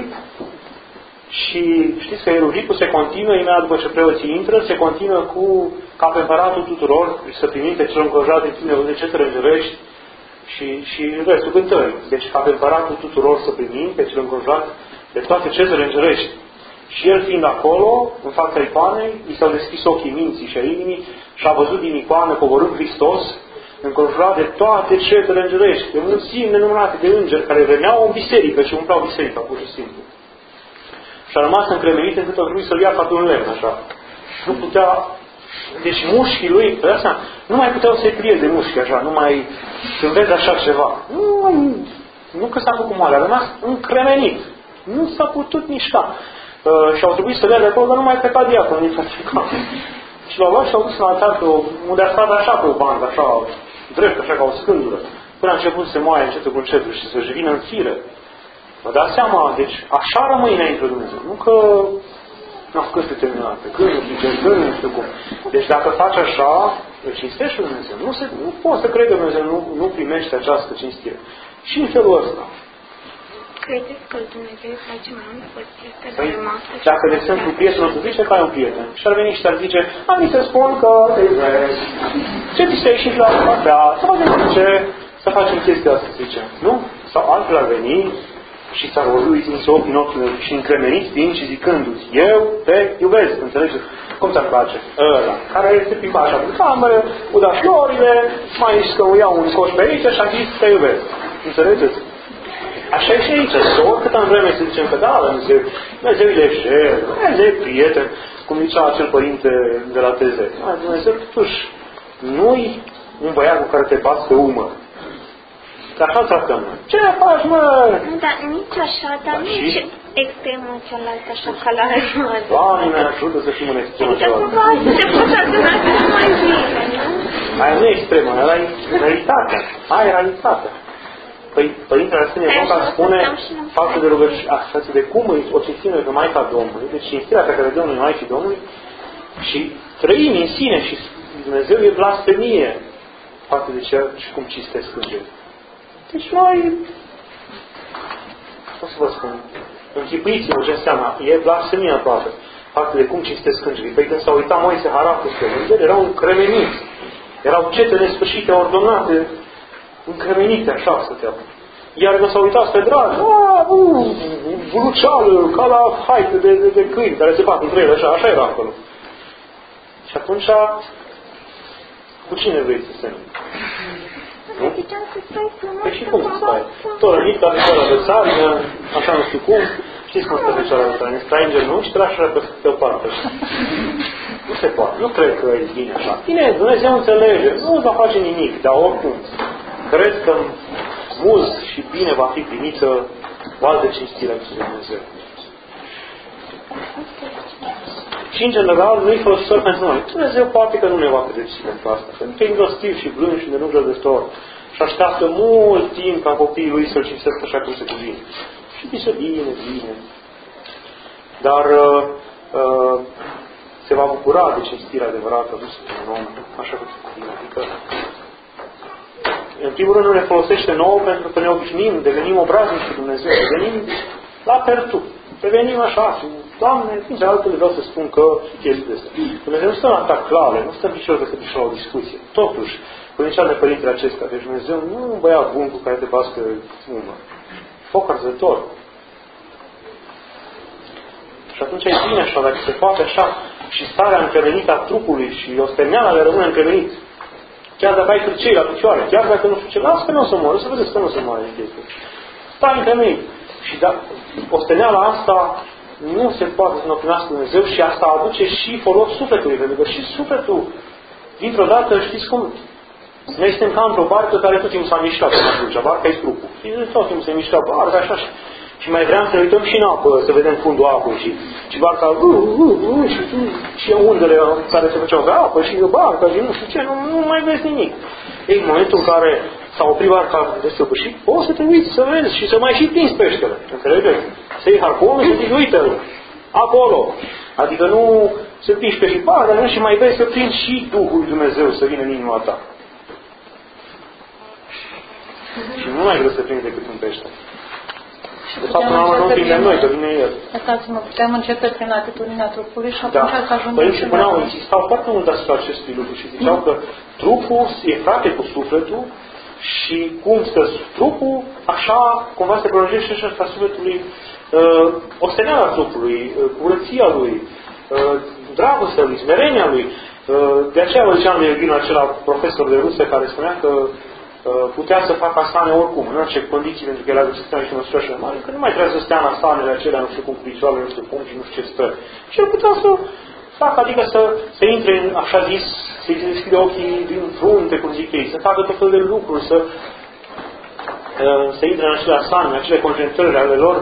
și știți că Heruvicul se continuă, imediat după ce preoții intră, se continuă cu ca pe împăratul tuturor, să primim pe cel înconjurat de tine de cetări îngerești și, și restul cântării. Deci ca pe împăratul tuturor să primim pe cel înconjurat de toate cetări îngerești. Și el fiind acolo, în fața icoanei, i s-au deschis ochii minții și a inimii și a văzut din icoană coborând Hristos, înconjurat de toate cetările îngerești, de mulțimi nenumărate de îngeri care veneau în biserică și umpleau biserica, pur și simplu. Și a rămas încremenit încât a trebuit să-l ia ca pe un lemn, așa. Nu putea... Deci mușchii lui, pe asta, nu mai puteau să-i plieze mușchii, așa, nu mai... Când vezi așa ceva, nu, nu că s-a făcut moale, a rămas încremenit. Nu s-a putut mișca. Uh, și au trebuit să le de acolo, dar nu mai pleca diaconul din Vatican. Și l-au luat și l-au dus în altar, unde a stat așa pe o bandă, așa, drept, așa ca o scândură, până a început să se moaie încetul cu încetul și să-și vină în fire. Vă dați seama, deci așa rămâi înainte de Dumnezeu. Nu că nu, că este terminat, când nu știu ce, când nu știu cum. Deci dacă faci așa, îl cinstești Dumnezeu. Nu, se, nu poți să crezi că Dumnezeu nu, nu primește această cinstire. Și în felul ăsta. Credeți că Dumnezeu face mai mult decât păi, noastră? Dacă, de exemplu, prietenul îți zice că ai un prieten și ar veni și ar zice, am să spun că te iubesc, ce ți se ieșit la partea, să facem ce, să facem chestia asta, zice. Nu? Sau altfel ar veni și ți-ar uluiți ochii în ochii meu și încremeniți din și zicându-ți, eu te iubesc, înțelegeți? Cum ți-ar place? Ăla, care se plimba așa în cameră, uda florile, mai scăuia un coș pe aici și a zis, te iubesc. Înțelegeți? Așa e și aici. Oricât am vreme să zicem că da, Dumnezeu, Dumnezeu e lejer, Dumnezeu e prieten, cum zicea acel părinte de la T Z. Dumnezeu, totuși, nu-i un băiat cu care te bați pe umăr. Că așa tratăm. Ce faci, mă? Nu, dar nici așa, dar da, nici și? extremul cealaltă, așa ca la răzmăt. Doamne, ne ajută să fim în extremul cealaltă. Adică se poate aduna mai bine, nu? Aia nu e extremă, aia e realitatea. Aia e realitatea. Păi, Părintele Arsenie Bonca spune față de rugăciune, față de cum o cinstim noi pe Maica Domnului, deci cinstirea pe care dăm noi Maicii Domnului, și trăim în sine și Dumnezeu e blasfemie față de ceea și cum cistesc îngerii. Deci noi, cum să vă spun, închipuiți-vă ce înseamnă, e blasfemie aproape față de cum cistesc îngerii. Păi când s-a uitat Moise Haracu spre îngeri, erau încremeniți, erau cete nesfârșite, ordonate, încremenite, așa stăteau. Iar când s-au uitat spre drag, vuluceală, ca la haită de, de, de câini, care se bat între ele, așa, așa era acolo. Și atunci, cu cine vrei să semni? Nu? Păi și cum să stai? Tot rănit, dar fecioara de țarină, așa nu știu cum. Știți cum stă fecioara de țarină? Stai în genunchi și tragi așa pe, pe o parte. Nu se poate. Nu cred că e bine așa. Bine, Dumnezeu înțelege. Nu îți va face nimic, dar oricum. Cred că mult și bine va fi primită o altă cinstire a Dumnezeu. Și în general nu-i folositor pentru noi. Dumnezeu poate că nu ne va pedepsi pentru asta. Pentru că e milostiv și blând și de nu rădător. Și așteaptă mult timp ca copiii lui să-L cinstească așa cum se cuvine. Și zice bine, bine. Dar uh, uh, se va bucura de cinstirea adevărată adusă de un om, așa cum se cuvine. Adică, în primul rând, nu ne folosește nouă pentru că ne obișnim, devenim obraznici cu Dumnezeu, devenim la pertu. Devenim așa, Doamne, fiind de altfel vreau să spun că chestii de astea. Dumnezeu nu stă la taclale, nu stă în picior decât la o discuție. Totuși, când zicea de părintele acesta, deci Dumnezeu nu e un băiat bun cu care te bați pe umăr. Foc arzător. Și atunci e bine așa, dacă se poate așa, și starea încremenită a trupului și osteneala le rămâne încremenit. Chiar dacă ai cârcei la picioare, chiar dacă nu știu ce, lasă că nu o să moară, să vedeți că nu o să moară în chestie. Stai încremenit. Și da, osteneala asta nu se poate să înăpânească Dumnezeu și asta aduce și folos sufletului, pentru că și sufletul, dintr-o dată, știți cum? Noi suntem ca într-o barcă care tot timpul s-a mișcat până atunci, barca e trupul. Și tot timpul se mișcă barca, așa, și, și mai vreau să uităm și în apă, să vedem fundul apei și, și barca, uh, uh, uh, și, uh, și undele care se făceau pe apă și barca și nu știu ce, nu, nu mai vezi nimic. Ei, în momentul în care s-a oprit barca de săvârșit, poți să te uiți să vezi și să mai și prinzi peștele. Înțelegeți? Să iei harponul și să zici, uite-l, acolo. Adică nu să piși pe și barca, și mai vezi să prinzi și Duhul lui Dumnezeu să vină în inima ta. Și nu mai vreau să prinde decât un pește. De fapt, până la urmă nu prindem noi, că vine El. Uitați-mă, putem începe prin atitudinea trupului și atunci da. să ajungem Părinții și spuneau, insistau foarte mult asupra acestui lucru și ziceau mm. că trupul e frate cu sufletul și cum stă trupul, așa cumva se prelungește și asupra sufletului uh, osteneala trupului, uh, curăția lui, uh, dragostea lui, smerenia lui. Uh, de aceea vă ziceam de Eugen, acela profesor de rusă care spunea că putea să facă asane oricum, în orice condiții, pentru că el a găsit și măsură așa mare, că nu mai trebuie să stea în asanele acelea, nu știu cum, cu picioarele, nu știu cum și nu știu ce stă. Și el putea să facă, adică să, să intre în, așa zis, să-i deschide ochii din frunte, cum zic ei, să facă tot fel de lucruri, să, să intre în acele asane, în acele concentrări ale lor,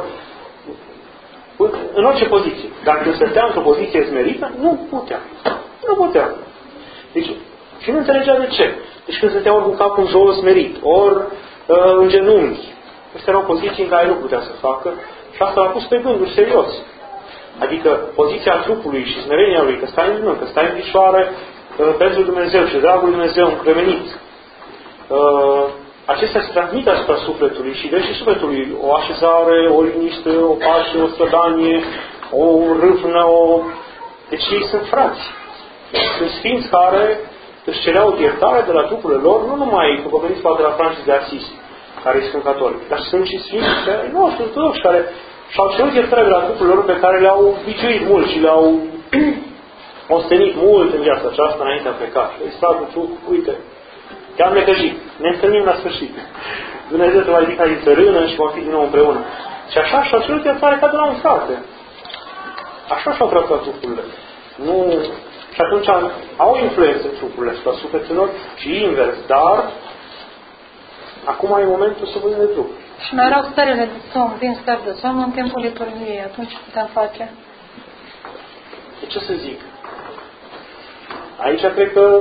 în orice poziție. Dacă când stătea într-o poziție smerită, nu putea. Nu putea. Deci, și nu înțelegea de ce. Deci când stătea ori cu capul în jos smerit, ori uh, în genunchi. Astea erau poziții în care nu putea să facă și asta l-a pus pe gânduri serios. Adică poziția trupului și smerenia lui, că stai în genunchi, că stai în picioare uh, pentru Dumnezeu și dragul Dumnezeu încremenit. Uh, acestea se transmit asupra sufletului și dă și sufletului o așezare, o liniște, o pace, o strădanie, o râvnă, o... Deci ei sunt frați. Sunt sfinți care își cereau iertare de la trupurile lor, nu numai, după veniți poate la Francis de Assisi, care sunt catolici. Dar sunt și sfinți ai noștri ortodoxi care și-au cerut iertarea de la trupurile lor pe care le-au biciuit mult și le-au ostenit mult în viața aceasta înainte a plecat. Și slavă trup, uite, te-am necăjit, ne întâlnim la sfârșit. Dumnezeu te va ridica din țărână și vom fi din nou împreună. Și așa și-au cerut iertare ca de la un frate. Așa și-au tratat trupurile. Nu... Și atunci au influență trupurile asupra sufletelor și invers, dar acum e momentul să vorbim de trup. Și mai erau stările de somn, din stări de somn în timpul liturgiei, atunci putem face. De ce să zic? Aici cred că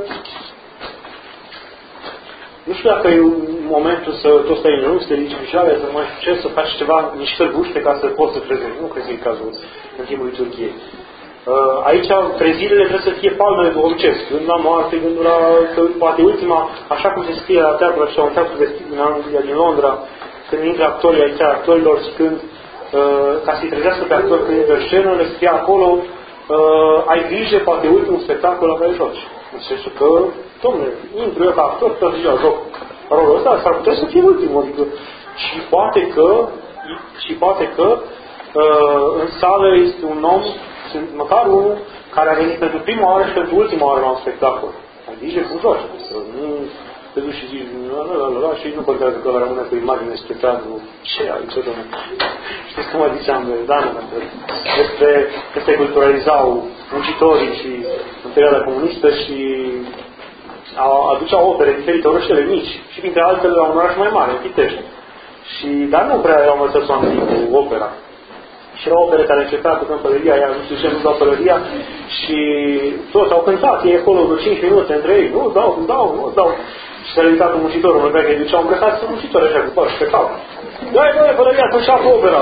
nu știu dacă e momentul să tot stai în genunchi, să te ridici picioare, să mai știu ce, să faci ceva mișcări bruște ca să poți să trezezi. Nu cred că e cazul în timpul liturgiei. Aici trezirile trebuie să fie palmele duhovnicesc. Gând la moarte, gândul la, că, poate ultima, așa cum se scrie la teatru, așa un teatru vestit din Anglia, din Londra, când intră actorii aici, actorilor și când, uh, ca să-i trezească pe actori când intră scenă, le scrie acolo, uh, ai grijă, poate ultimul spectacol la care joci. În sensul că, dom'le, intru eu ca actor, tot ziua joc rolul ăsta, s-ar putea să fie ultimul, adică, și poate că, și poate că, uh, în sală este un om, măcar unul care a venit pentru prima oară și pentru ultima oară la un spectacol. Ai grijă cum joci. Nu te duci și zici, la, la, la, la, și nu contează că rămâne cu imagine spre teatru. Ce aici, domnule? Știți cum mă ziceam de Dana, despre că se culturalizau muncitorii și în perioada comunistă și aduceau opere în diferite orășele mici și printre altele la un oraș mai mare, în Pitești. Și, dar nu prea erau învățați oamenii cu opera. Și era o opere care începea cu pălăria, ea nu știu ce, nu dau pălăria și toți au cântat, ei acolo vreo cinci minute între ei, nu dau, nu dau, nu dau. Și s-a ridicat un muncitor, un că îi duceau îmbrăcați să muncitori așa, cu bărși pe cap. Dai, dai, pălăria, să înceapă opera.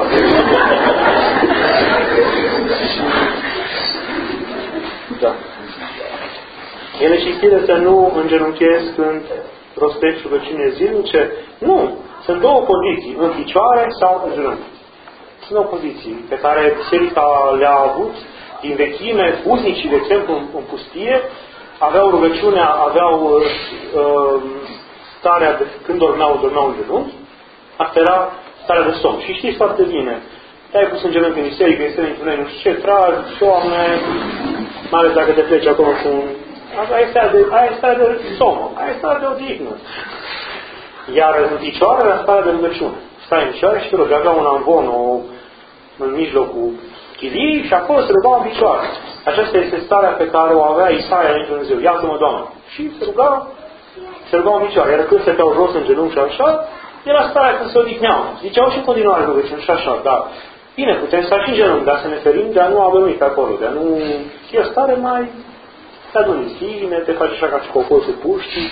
Da. Ele știți să nu îngenunchezi când rostești rugăciune zilnice? Nu. Sunt două poziții, în picioare sau în genunchi. Sunt două poziții pe care biserica le-a avut din vechime. Uznicii, de exemplu, în, în pustie, aveau rugăciunea, aveau uh, starea de când dormeau, dormeau în genunchi. Asta era starea de somn. Și știți foarte bine. Te-ai pus în genunchi în biserică, este într-un nu știu ce, tragi, Doamne, mai ales dacă te pleci acolo cu un... Aia este starea de somn, aia este starea de odihnă. Iar în picioare era starea de rugăciune. Stai în picioare și te rogi. Avea un amvon o, în mijlocul chilii și acolo se ruga în picioare. Aceasta este starea pe care o avea Isaia în Dumnezeu. Iată-mă, Doamne. Și se ruga, se ruga în picioare. Iar când se stăteau jos în genunchi și așa, era starea când se odihneau. Ziceau și în continuare rugăciuni și așa, dar bine, putem sta și în genunchi, dar să ne ferim de a nu adormi pe acolo, de a nu... E o stare mai... te aduni în tine, te faci așa ca și cocosul puștii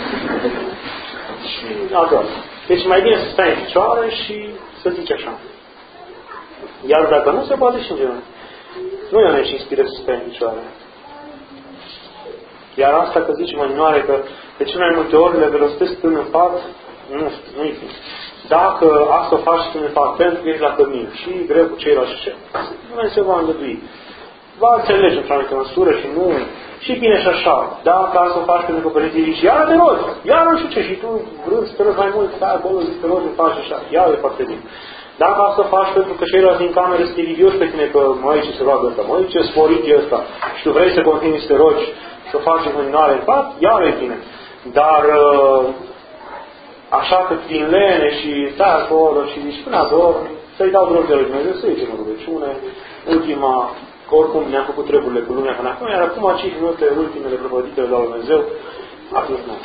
și adormi. Deci mai bine să stai în picioare și să zici așa. Iar dacă nu, se poate și în genunchi. Nu e și inspiră să stai în picioare. Iar asta că zici mănioare că de cele mai multe ori le verostesc stând în pat, nu știu, nu-i bine. Dacă asta o faci stând în pat pentru că ești la cămin și greu cu ceilalți și ce, Dumnezeu va îngădui. Va înțelege într-o anumită măsură și nu... Și bine și așa. Dacă asta o faci pentru că părinții zici, iară te rogi, iară nu știu ce, și tu vrând să te rogi mai mult, stai acolo, zici, te rogi, îmi faci așa, iară e foarte bine. Dacă asta o faci pentru că ceilalți din cameră sunt invidioși pe tine, că măi ce se roagă ăsta, măi ce sporit e ăsta, și tu vrei să continui să te rogi, să o faci în continuare în pat, iară e bine. Dar așa că din lene și stai acolo și zici, până ador, să-i dau drog de la Dumnezeu, să ieși în rugăciune, ultima... că oricum ne-a făcut treburile cu lumea până acum, iar acum cinci minute ultimele prăpădite de la Dumnezeu, atunci nu.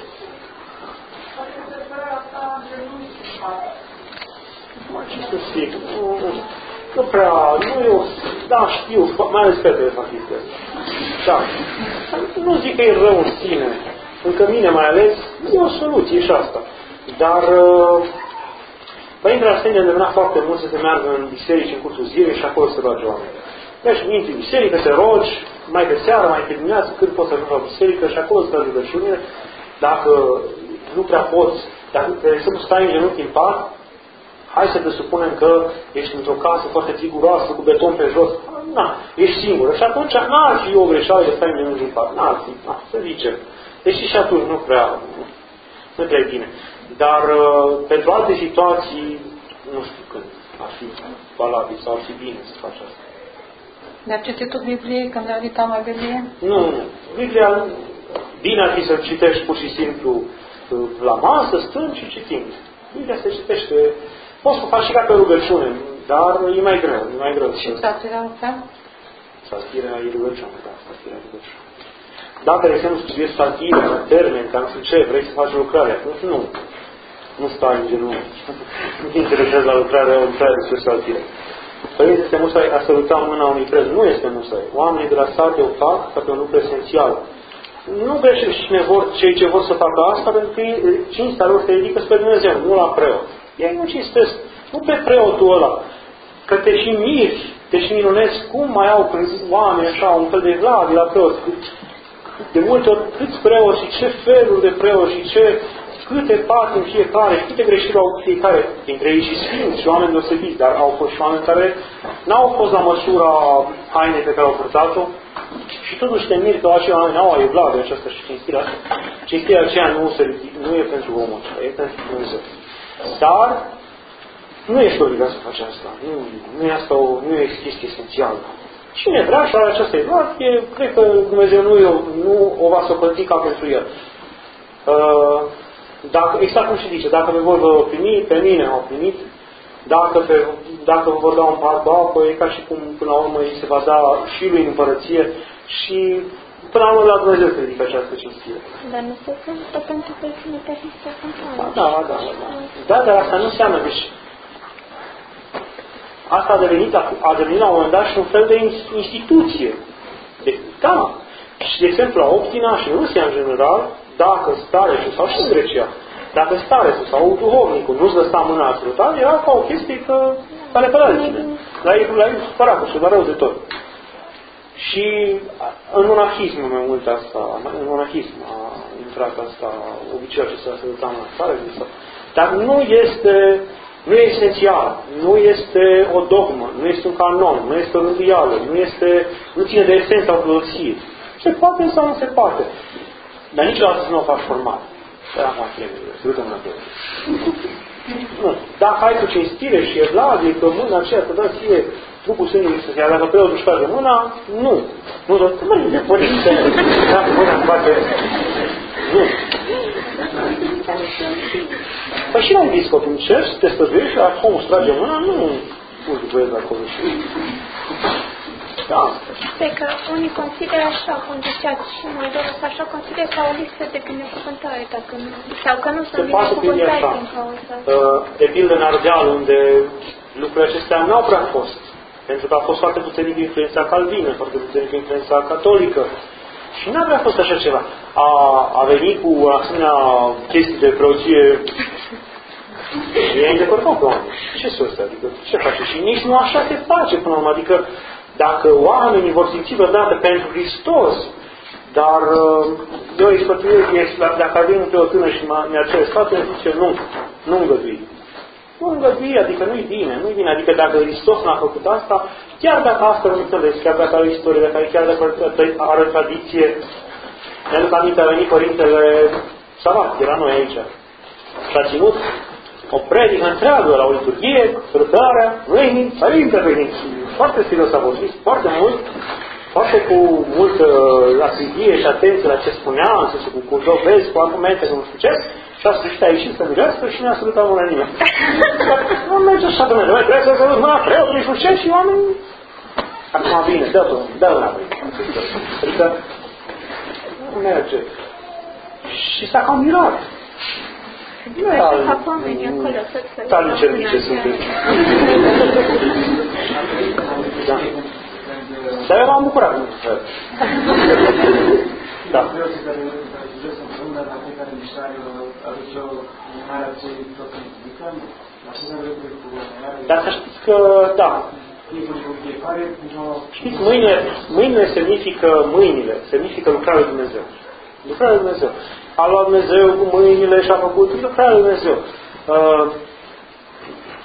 Ce să zic, nu, nu prea, nu eu, da, știu, mai ales fetele fac chestia asta. Da. Nu zic că e rău în sine, încă mine mai ales, e o soluție și asta. Dar, Părintele Arsenie a devenit foarte mult să se meargă în biserici în cursul zilei și acolo să roage oameni. Deci, intri în biserică, te rogi, mai pe seară, mai pe dimineață, când poți să ajungi la biserică și acolo să rugăciune. Dacă nu prea poți, dacă, de exemplu, stai în genunchi în pat, hai să presupunem că ești într-o casă foarte figuroasă, cu beton pe jos, na, ești singură. Și atunci n-ar fi o greșeală de stai în genunchi în pat. N-ar fi, na, să zicem. Deși și atunci nu prea, nu prea e bine. Dar uh, pentru alte situații, nu știu când ar fi valabil sau ar fi bine să faci asta. Dar citi tu Biblie când ai uitat mai Biblie? Nu, nu. Biblia, bine ar fi să citești pur și simplu la masă, stând și citind. Biblia se citește. Poți să faci și ca pe rugăciune, dar e mai greu. E mai greu. Și satirea asta? Satirea e rugăciune, da. Satirea e rugăciune. Dacă, de exemplu, studiezi satirea, termeni, ca nu știu ce, vrei să faci lucrarea, nu. Nu stai în genunchi. Nu te interesezi la lucrarea, o lucrare despre satire. Părinte, este musai a săruta mâna unui preț. Nu este musai. Oamenii de la sate o fac ca pe un lucru esențial. Nu greșești cine vor, cei ce vor să facă asta, pentru că cinstea lor se ridică spre Dumnezeu, nu la preot. Ei nu cinstesc, nu pe preotul ăla. Că te și miri, te și minunezi cum mai au când oameni așa, un fel de vladi la preot. De multe ori, câți preoți și ce feluri de preoți și ce, câte pați în fiecare, câte greșeli au fiecare, dintre ei și sfinți și oameni deosebiți, dar au fost și oameni care n-au fost la măsura hainei pe care au purtat-o și totuși te miri că aceia oameni au evlavie aceasta și cinstirea asta. Cinstirea aceea nu, se, nu e pentru omul ăsta, e pentru Dumnezeu. Dar nu ești obligat să faci asta. Nu, nu e asta o, nu e chestie esențială. Cine vrea și are această evlavie, cred că Dumnezeu nu, eu, nu o va socoти ca pentru el. Uh, Dacă, exact cum și zice, dacă vă vor vă primi, pe mine au primit, dacă, pe, dacă vă vor da un par de apă, e ca și cum până la urmă îi se va da și lui în împărăție și până la urmă la Dumnezeu se ridică această cinstire. Dar nu se cântă pentru că îi trimite Hristos în da, da, da, da. Da, dar asta nu înseamnă, deci asta a devenit, a devenit la un moment dat și un fel de instituție. De, da. Și de exemplu la Optina și în Rusia în general, dacă starețul, sau și în Grecia, dacă starețul sau duhovnicul nu-ți lăsa mâna a săruta, era ca o chestie că care pe altcine. La ei, la ei supărat, și rău de tot. Și în monahism mai mult asta, în monahism a intrat asta, obiceiul acesta să săruta mâna starețul. Dar nu este, nu e esențial, nu este o dogmă, nu este un canon, nu este o rânduială, nu este, nu ține de esența ortodoxiei. Se poate sau nu se poate. Dar niciodată să nu o faci formal. Dar acum trebuie, să rugăm la Dumnezeu. Nu. Dacă ai cu cinstire și evlavie, că mâna aceea să dă ție trupul Sfântului Hristos, iar dacă preotul își face mâna, nu. Nu doar că mâine, părinte, dacă mâna îmi face... Nu. Păi și la un episcop încerci să te stăduiești și acum își trage mâna, nu își duezi acolo și... Da. Pe că unii consideră așa, cum ziceați și mai doar să așa consideră ca o listă de binecuvântare, dacă nu, sau că nu sunt binecuvântare din cauza. De pildă în Ardeal, unde lucrurile acestea n-au prea fost. Pentru că a fost foarte puternic influența calvină, foarte puternic influența catolică. Și n-a prea fost așa ceva. A, a venit cu asemenea chestii de preoție și e îndepărtat pe oameni. Ce s-o ăsta? Adică ce face? Și nici nu așa se face până la urmă. Adică dacă oamenii vor simți vreodată pentru Hristos, dar eu îi sfătuiesc, dacă avem pe o tână și mi-a cere sfatul, îmi zice nu, nu îngădui. Nu îngădui, adică nu-i bine, nu-i bine. Adică dacă Hristos n-a făcut asta, chiar dacă asta nu înțelegi, chiar dacă are istorie, dacă chiar dacă are tradiție, mi-aduc aminte, a venit Părintele Savat, era noi aici, și a ținut o predică întreagă la o liturghie, sărutarea, mâinii, Părinte, veniți. Foarte serios a vorbit, foarte mult, foarte cu multă asidie și atenție la ce spunea, în sensul cu, cu dovezi, cu argumente, nu știu ce, și a sfârșit a ieșit să mirească și ne-a sărutat mâna nimeni. Nu merge așa, Dumnezeu, trebuie să sărut mâna preotului, nu știu ce, și oamenii... Acum bine, dă-o, dă-o înapoi. Adică, nu merge. Și s-a cam mirat. Nu, e să fac oamenii acolo să-ți să-ți Tali cernice sunteți. Da. Dar eu m-am bucurat. Da. Dar să știți că, da. Știți, mâinile, mâinile semnifică mâinile, semnifică lucrarea lui Dumnezeu. Lucrarea lui Dumnezeu. A luat Dumnezeu cu mâinile și a făcut lucrarea lui Dumnezeu. Uh,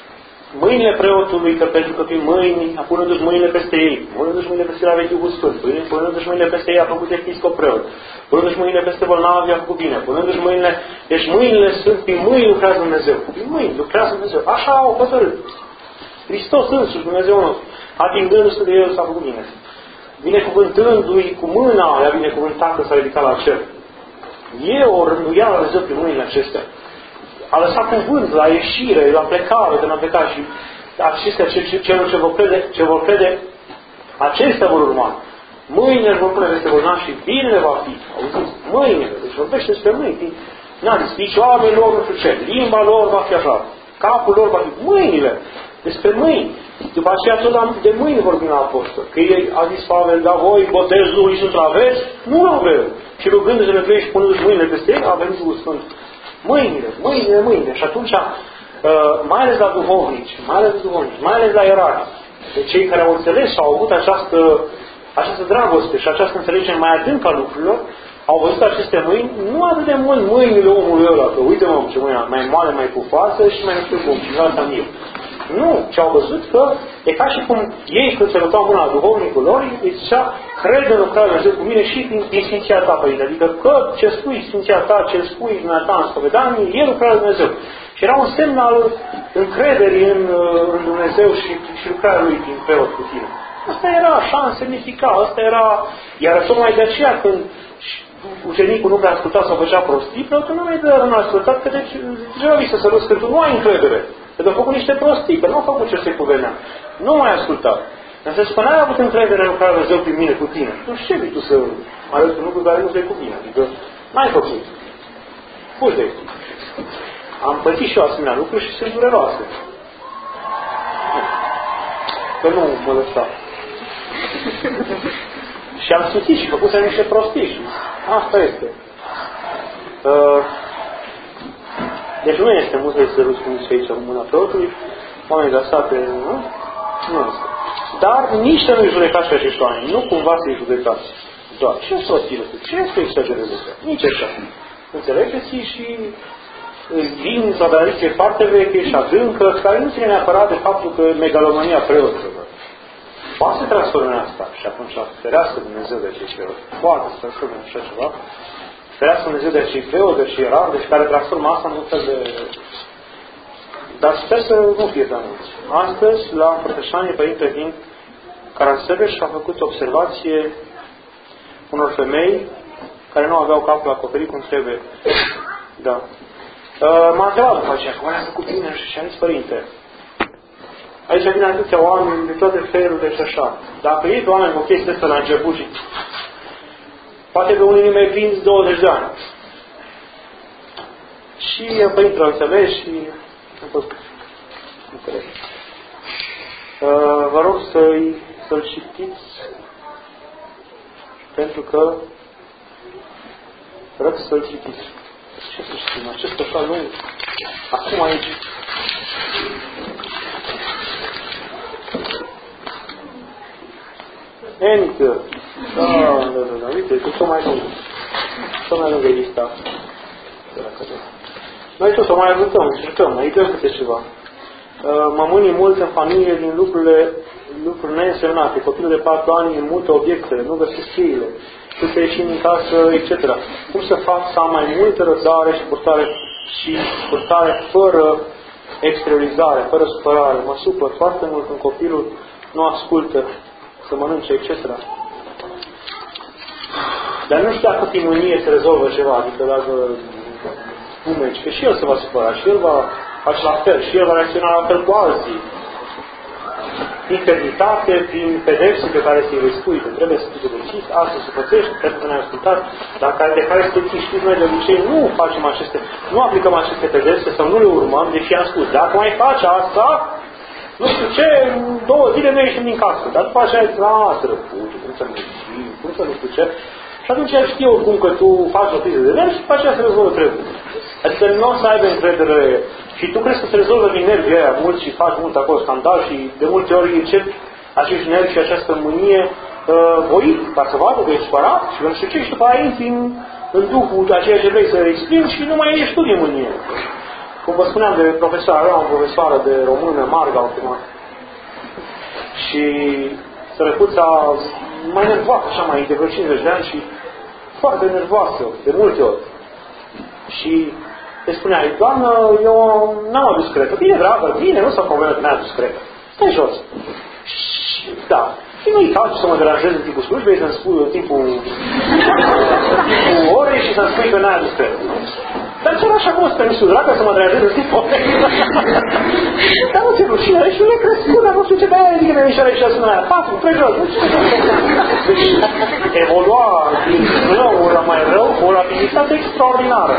mâinile preotului, că pentru că prin mâini, punându-și mâinile peste ei, punându-și mâinile peste la Duhul Sfânt, punându-și mâinile peste ei a făcut episcop preot, punându-și mâinile peste bolnavi a făcut bine, punându-și mâinile, deci mâinile sunt, prin mâini lucrează Dumnezeu, prin mâini lucrează Dumnezeu, așa au hotărât. Hristos însuși, Dumnezeu nostru, atingându-se de El s-a făcut bine. Binecuvântându-i cu mâna, i-a binecuvântat că s-a ridicat la cer. E o rânduială la Dumnezeu prin mâinile acestea. A lăsat cuvânt la ieșire, la plecare, de la plecat și acestea, ce, ce, celor ce vor crede, ce vor crede, acestea vor urma. Mâinile vor pune peste bolnavi și binele va fi. Auziți? Mâinile. Deci vorbește despre mâini. N-a zis, picioarele lor nu știu ce, limba lor va fi așa, capul lor va fi. Mâinile. Despre mâini. După aceea tot de mâini vorbim la apostol. Că ei a zis Pavel, dar voi botezul Duhului Sfânt aveți? Nu avem. Și rugându-se de ei și punându-și mâinile peste ei, avem Duhul Sfânt. Mâinile, mâinile, mâinile. Și atunci, mai ales la duhovnici, mai ales la duhovnici, mai ales la ierarhi, de cei care au înțeles și au avut această, această dragoste și această înțelegere mai adâncă a lucrurilor, au văzut aceste mâini, nu atât de mult mâinile omului ăla, că uite-mă ce mâine mai moale, mai pufoasă și mai nu știu cum, și nu asta mie. Nu, ce au văzut că e ca și cum ei când se rugau mâna la duhovnicul lor, îi zicea, crede în lucrarea Dumnezeu cu mine și prin, prin Sfinția ta, Părinte. Adică că ce spui Sfinția ta, ce spui dumneata în spovedanie, e lucrarea Dumnezeu. Și era un semn al încrederii în, în Dumnezeu și, și lucrarea Lui prin preot cu tine. Asta era așa, semnifica, asta era, iar tocmai de aceea când ucenicul nu prea asculta sau făcea prostii, preotul nu mai dă în ascultat, că deci, degeaba vi să se răs, că tu nu ai încredere. Că te-au făcut niște prostii, că nu au făcut ce se cuvenea. Nu mai ascultat. Însă spune, n-ai avut încredere în lucrarea Dumnezeu prin mine, cu tine. Nu știu ce vii tu să arăți un lucru care nu se cuvine. Adică n-ai făcut. Fugi de aici. Am pățit și eu asemenea lucruri și sunt dureroase. Că nu mă lăsa. Și am suțit și făcut să niște prostii. Și asta este. Uh, deci nu este mult să se răspunde aici în mâna preotului. Oamenii lăsate, nu? Nu este. Dar nici să nu-i judecați pe acești oameni. Nu cumva să-i judecați. Doar ce prostii este? Ce este exagerez? Nici așa. Înțelegeți și vin o tradiție foarte veche și adâncă, care nu ține neapărat de faptul că megalomania preoților. Poate să transforme în asta și atunci ferească Dumnezeu de acei preoți. Poate să transforme în așa ceva. Ferească Dumnezeu de acei preoți, de acei ierarhi, deci care transformă asta în un fel de... Dar sper să nu fie de anunți. Astăzi, la împărtășanie, Părinte Vin Caransebeș a făcut observație unor femei care nu aveau capul acoperit cum trebuie. Da. Uh, m-a întrebat după aceea, cum a făcut bine și a zis, Părinte, aici vin atâția oameni de toate felurile și așa. Dacă iei pe oameni cu chestia asta la început și poate că unii mai prins douăzeci de ani. Și Părintele a înțeles și a fost înțeles. Uh, vă rog să-i, să-l citiți pentru că rog să-l citiți. Ce să știm? Acest așa lung. Acum aici. Enică. Da, da, da, da. Uite, e tot mai lung. Tot mai lungă lista. Noi tot o mai ajutăm, încercăm, mai dăm câte ceva. Mă mânii mult în familie din lucrurile, lucruri neînsemnate. Copilul de patru ani în multe obiecte, nu găsesc cheile. Tu te ieși din casă, et cetera. Cum să fac să am mai multă răbdare și purtare, și purtare fără exteriorizare, fără supărare. Mă supăr foarte mult când copilul nu ascultă să mănânce, et cetera. Dar nu știu dacă prin mânie se rezolvă ceva, adică dacă umeci, că și el se va supăra, și el va face la fel, și el va reacționa la fel cu alții. Prin fermitate, prin pedepse pe care ți le spui, că trebuie să fii decis, astăzi să pățești, trebuie să ne-ai ascultat, dar de care să te știți, noi de obicei nu facem aceste, nu aplicăm aceste pedepse sau nu le urmăm, deși am spus, dacă mai faci asta, nu știu ce, două zile nu ieșim din casă, dar după aceea zici, lasă răputul, cum să nu știi, cum să nu știu ce, și atunci el știe oricum că tu faci o criză de nervi și după aceea se rezolvă trebuie. Adică nu o să aibă încredere și tu crezi că se rezolvă din nervii aia mulți și faci mult acolo scandal și de multe ori încep acești nervi și această mânie uh, voit ca să vadă că ești supărat și nu știu ce și după aia intri în, în duhul a ceea ce vrei să exprimi și nu mai ești tu din mânie. cum vă spuneam de profesoară, aveam o profesoară de română, Marga, o chema. Și sărăcuța mai nervoasă, așa mai de vreo cincizeci de ani și foarte nervoasă, de multe ori. Și îi spunea, doamnă, eu n-am adus crepă. Bine, dragă, bine, nu s-o problemă că n-ai adus crepă. Stai jos. Și, da. Și nu-i calciu să mă deranjez în timpul slujbei, să-mi spui în timpul, în timpul orei și să-mi spui că n-ai adus crepă. Dar ce așa cum spune Iisus, dragă, să mă deranjez în timpul orei? Dar nu ți-e rușine, și nu e crescut, dar nu știu ce de aia zic, nemișoare și asuna aia. Patru, trei jos, nu știu ce. Deci, evolua din rău, ora mai rău, o abilitate extraordinară.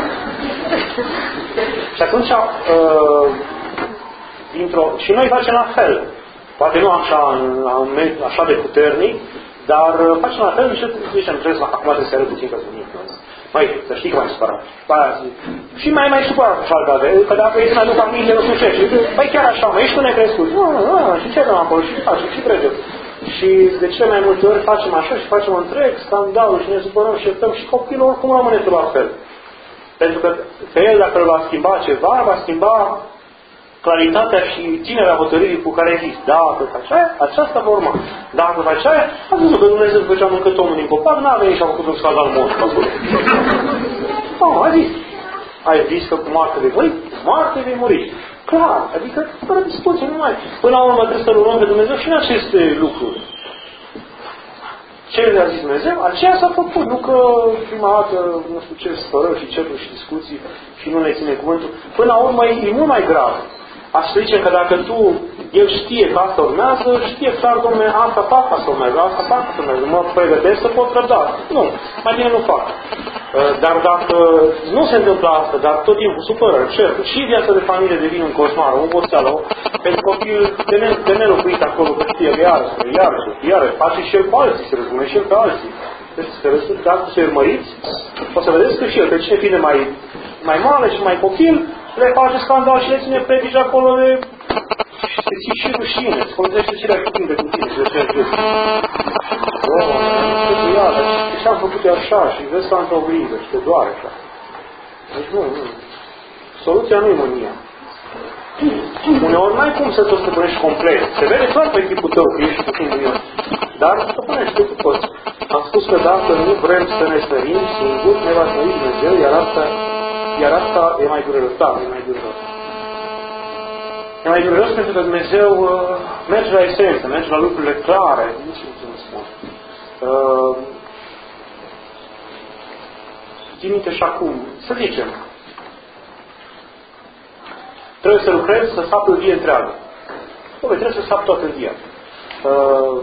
Și atunci, uh, dintr-o, și noi facem la fel. Poate nu așa, așa de puternic, dar facem la fel și zicem, trebuie să acum trebuie să arăt puțin că sunt mic. Măi, să știi că m-ai supărat. Și mai mai supărat cu falta de, că dacă ești să-mi aduc familie, nu știu ce. Și, băi, chiar așa, mă, ești tu necrescut. Nu, nu, nu, și ce rău acolo, și faci, și trebuie. Și de cele mai multe ori facem așa și facem întreg scandalul și ne supărăm și iertăm și copilul oricum rămâne tot la fel. Pentru că pe el, dacă îl va schimba ceva, va schimba claritatea și ținerea hotărârii cu care există. Dacă faci aia, aceasta va urma. Dacă faci aia, a văzut că Dumnezeu făcea mâncat omul din copac, n-a venit și a făcut un scandal monșu pe acolo. Nu, a zis. Ai zis că cu moarte vei muri? Moarte vei muri. Clar, adică fără discuție, nu mai. Până la urmă trebuie să-L urmăm pe Dumnezeu și în aceste lucruri. Ce le-a zis Dumnezeu? Aceea s-a făcut. Nu că prima dată, nu știu ce, spărări și certuri și discuții și nu ne ține cuvântul. Până la urmă e, e mult mai grav. Aș zice că dacă tu, el știe că asta urmează, știe clar, dom'le, asta fac, asta urmează, asta fac, asta urmează, mă pregătesc să pot răbda. Nu, mai bine nu fac. Dar dacă nu se întâmplă asta, dar tot timpul supărări, certuri, și viața de familie devine un coșmar, o oboseală, pentru copil de, ne, de nelocuit acolo, că știe că iară, iară, iară, face și el cu alții, se răzbune și el pe alții. Deci se răzbune, dacă să-i urmăriți, o să vedeți că și el, pe cine vine mai, mai mare și mai copil, le face scandal și le ține predici acolo de... și te ții și rușine, îți folosește cele cuvinte cu tine și le ține jos. Oh, ce cu ea, dar și am făcut așa și vezi că am într-o oglindă și te doare așa. Deci nu, nu. Soluția nu e mânia. Uneori n-ai cum să te stăpânești complet. Se vede clar pe tipul tău că ești puțin mânios. Dar stăpânești cât poți. Am spus că dacă nu vrem să ne stărim singuri, ne va stări Dumnezeu, iar asta Iar asta e mai dureros. Da, e mai dureros. E mai dureros pentru că Dumnezeu uh, merge la esență, merge la lucrurile clare. Nu știu cum să spun. Uh, țin minte și acum. Să zicem. Trebuie să lucrezi să sapi o vie întreagă. Băi, trebuie să sapi toată via. Uh,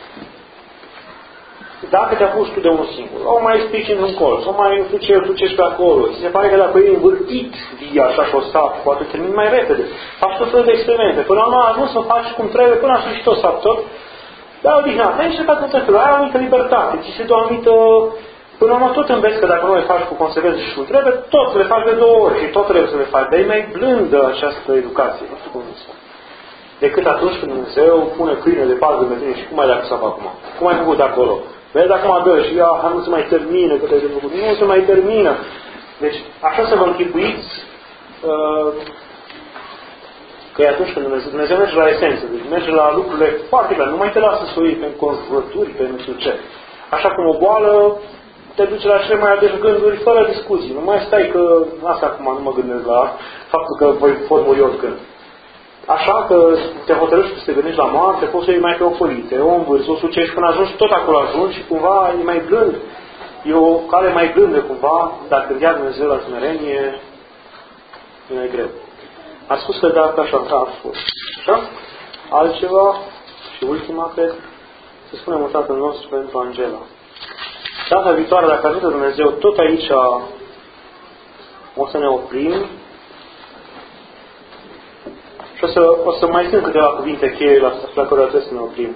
Dacă te apuci tu de un singur, o mai spici într-un colț, o mai nu știu ce, tu ce pe acolo, ți se pare că dacă e învârtit via așa și o sapi, poate termin mai repede. Faci tot felul de experimente. Până la urmă a ajuns să faci cum trebuie, până la sfârșit o sapi tot. Dar odihnat, ai încercat în felul, ai o anumită libertate, ți se dă o anumită... Până la urmă tot înveți că dacă nu le faci cu consecvență și cum trebuie, tot le faci de două ori și tot trebuie să le faci. Dar e mai blândă această educație, nu știu cum să spun. Decât atunci când Dumnezeu pune câine de pază de tine și cum ai dacă să fac acum? Cum ai făcut de acolo? Vezi acum dă și ea, nu se mai termină, că te-ai făcut. Nu se mai termină. Deci, așa să vă închipuiți uh, că e atunci când Dumnezeu, Dumnezeu merge la esență, deci merge la lucrurile foarte clare. Nu mai te lasă să o iei pe conjurături, pe nu știu ce. Așa cum o boală te duce la cele mai adânci gânduri fără discuții. Nu mai stai că, asta acum nu mă gândesc la faptul că voi pot muri oricând. Așa că te hotărăști să te gândești la moarte, poți să iei mai pe o folite, o învârți, o sucești până ajungi, tot acolo ajungi și cumva e mai blând. E o cale mai blândă cumva, dar când ia Dumnezeu la smerenie, e mai greu. A spus că dacă așa, da, a fost. Așa? Altceva și ultima, cred, să spunem un Tatăl nostru pentru Angela. Data viitoare, dacă ajută Dumnezeu, tot aici o să ne oprim și o să, o să mai țin câteva cuvinte cheie la, la care trebuie să ne oprim.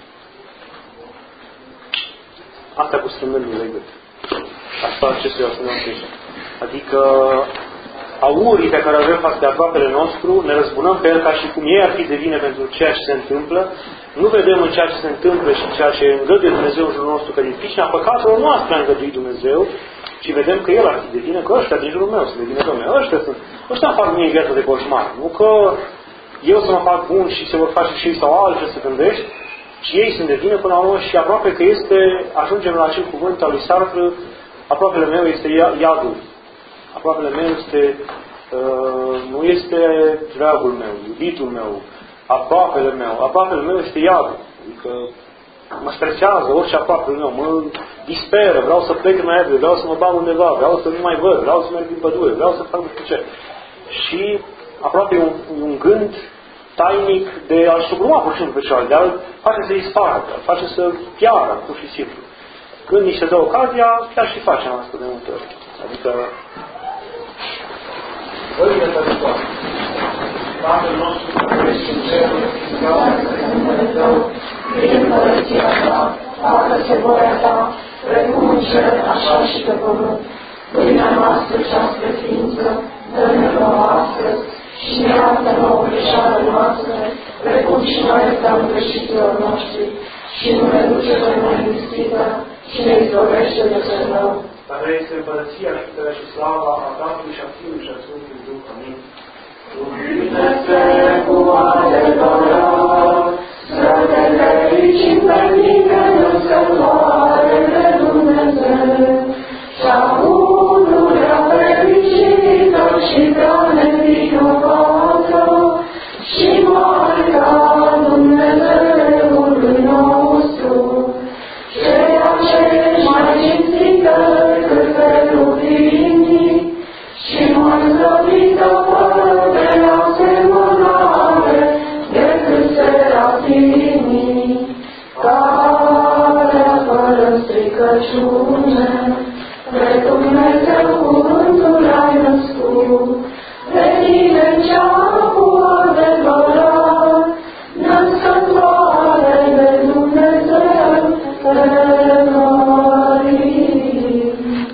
Asta cu strângându-le gât. Asta acestuia să ne oprim. Adică a urii pe care o avem față de aproapele nostru, ne răzbunăm pe el ca și cum ei ar fi de vină pentru ceea ce se întâmplă, nu vedem în ceea ce se întâmplă și ceea ce îngăduie Dumnezeu în jurul nostru, că din pricina păcatelor noastre a îngăduit Dumnezeu, ci vedem că El ar fi de vină, că ăștia din jurul meu sunt de vină, Dom'le, ăștia sunt, ăștia îmi fac mie viața de coșmar. Nu că eu să mă fac bun și se vor face și ei sau altfel să gândești, ci ei sunt de vină până la urmă și aproape că este, ajungem la acel cuvânt al lui Sartre, aproapele meu este iadul. Aproapele meu este, uh, nu este dragul meu, iubitul meu, aproapele meu. Aproapele meu este iadul. Adică mă stresează orice aproapele meu, mă disperă, vreau să plec mai repede, vreau să mă bag undeva, vreau să nu mai văd, vreau să merg din pădure, vreau să fac nu știu ce. Și aproape un, un gând tainic de a-l sugruma pur și simplu pe celălalt, de a-l face să dispară, de a-l face să piară, pur și simplu. Când ni se dă ocazia, chiar și facem asta de multe ori. Adică Părinte Tău, Tatăl nostru care ești în cerul, slavă-te numele Tău, vie împărăția Ta, facă-se voia Ta, precum în cer, așa și pe pământ. Pâinea noastră cea spre ființă, dă-ne nouă astăzi și ne iartă nouă greșeala noastră, precum și noi iertăm greșiților noștri, și nu ne duce pe noi în ispită, și ne izbăvește de cel rău. Dar este împărăția și puterea și slava a Tatălui și a Fiului și a Sfântului Duh. Amin. Dumnezeu cu adevărat, să te fericim pe tine, născătoarele Dumnezeu, și-a pururea fericită și prea nevinovată, și Maica Dumnezeului nostru, ceea ce ești mai cinstită decât felul dinii și mai slăvită fără de asemănare decât serafinii, care fără stricăciune, pe Dumnezeu cuvântul ai născut, pe tine cea cu adevărat, născătoare de Dumnezeu, te mărim.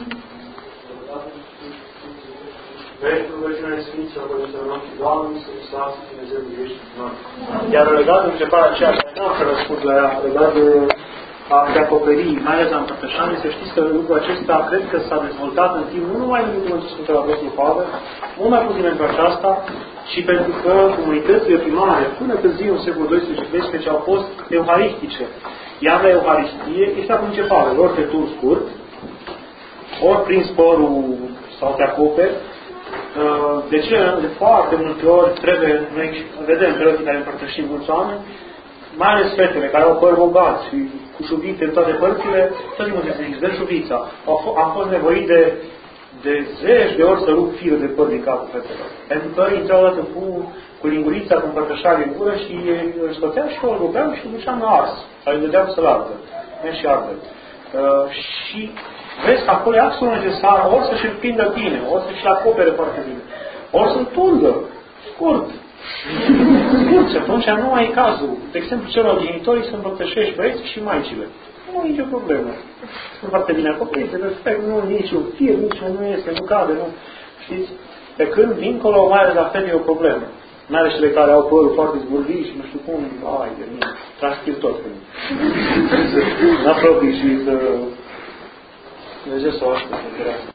Vreți rugăciunea Sfinților, Părintelor noștri, Doamne, să-i slavă Dumnezeu ești noi. Iar legat de întrebarea aceea, nu am să răspund la ea, legat de a te acoperi, mai ales la împărtășanie, să știți că lucrul acesta cred că s-a dezvoltat în timp, nu numai în timpul Sfântului Apostol Pavel, mult mai puțin pentru aceasta, ci pentru că comunitățile primare, până târziu în secolul doisprezece, au fost euharistice. Iar la Euharistie este principală, ori pe tur scurt, ori prin sporul sau te acoperi. De ce de foarte multe ori trebuie, noi vedem preoții care împărtășim mulți oameni, mai ales fetele care au păr bogat și cu șubite în toate părțile, tot timpul se zice, dă șubița. Am fost nevoit de, de zeci de ori să rup fire de păr din capul fetelor. Pentru că intrau odată cu, cu lingurița, cu împărtășare în gură și îl scoteam și îl rupeam și îl duceam la ars. Sau îi dădeam să-l ardă. Și ardă. Uh, și vezi că acolo e absolut necesar ori să-și îl prindă bine, ori să-și acopere foarte bine, ori să-l tundă, scurt. Scurt, și atunci nu mai e cazul. De exemplu, celor genitorii să împărtășești băieții și maicile. Nu e nicio problemă. Sunt foarte bine acoperite, perfect, nu e niciun fir, nici nu este, nu cade, nu. Știți? Pe când, dincolo, mai ales la fete e o problemă. Mai ales cele care au părul foarte zburbit și nu știu cum, ai de mine, transpir tot pe mine. N-apropii și să... Dumnezeu să o aștepte.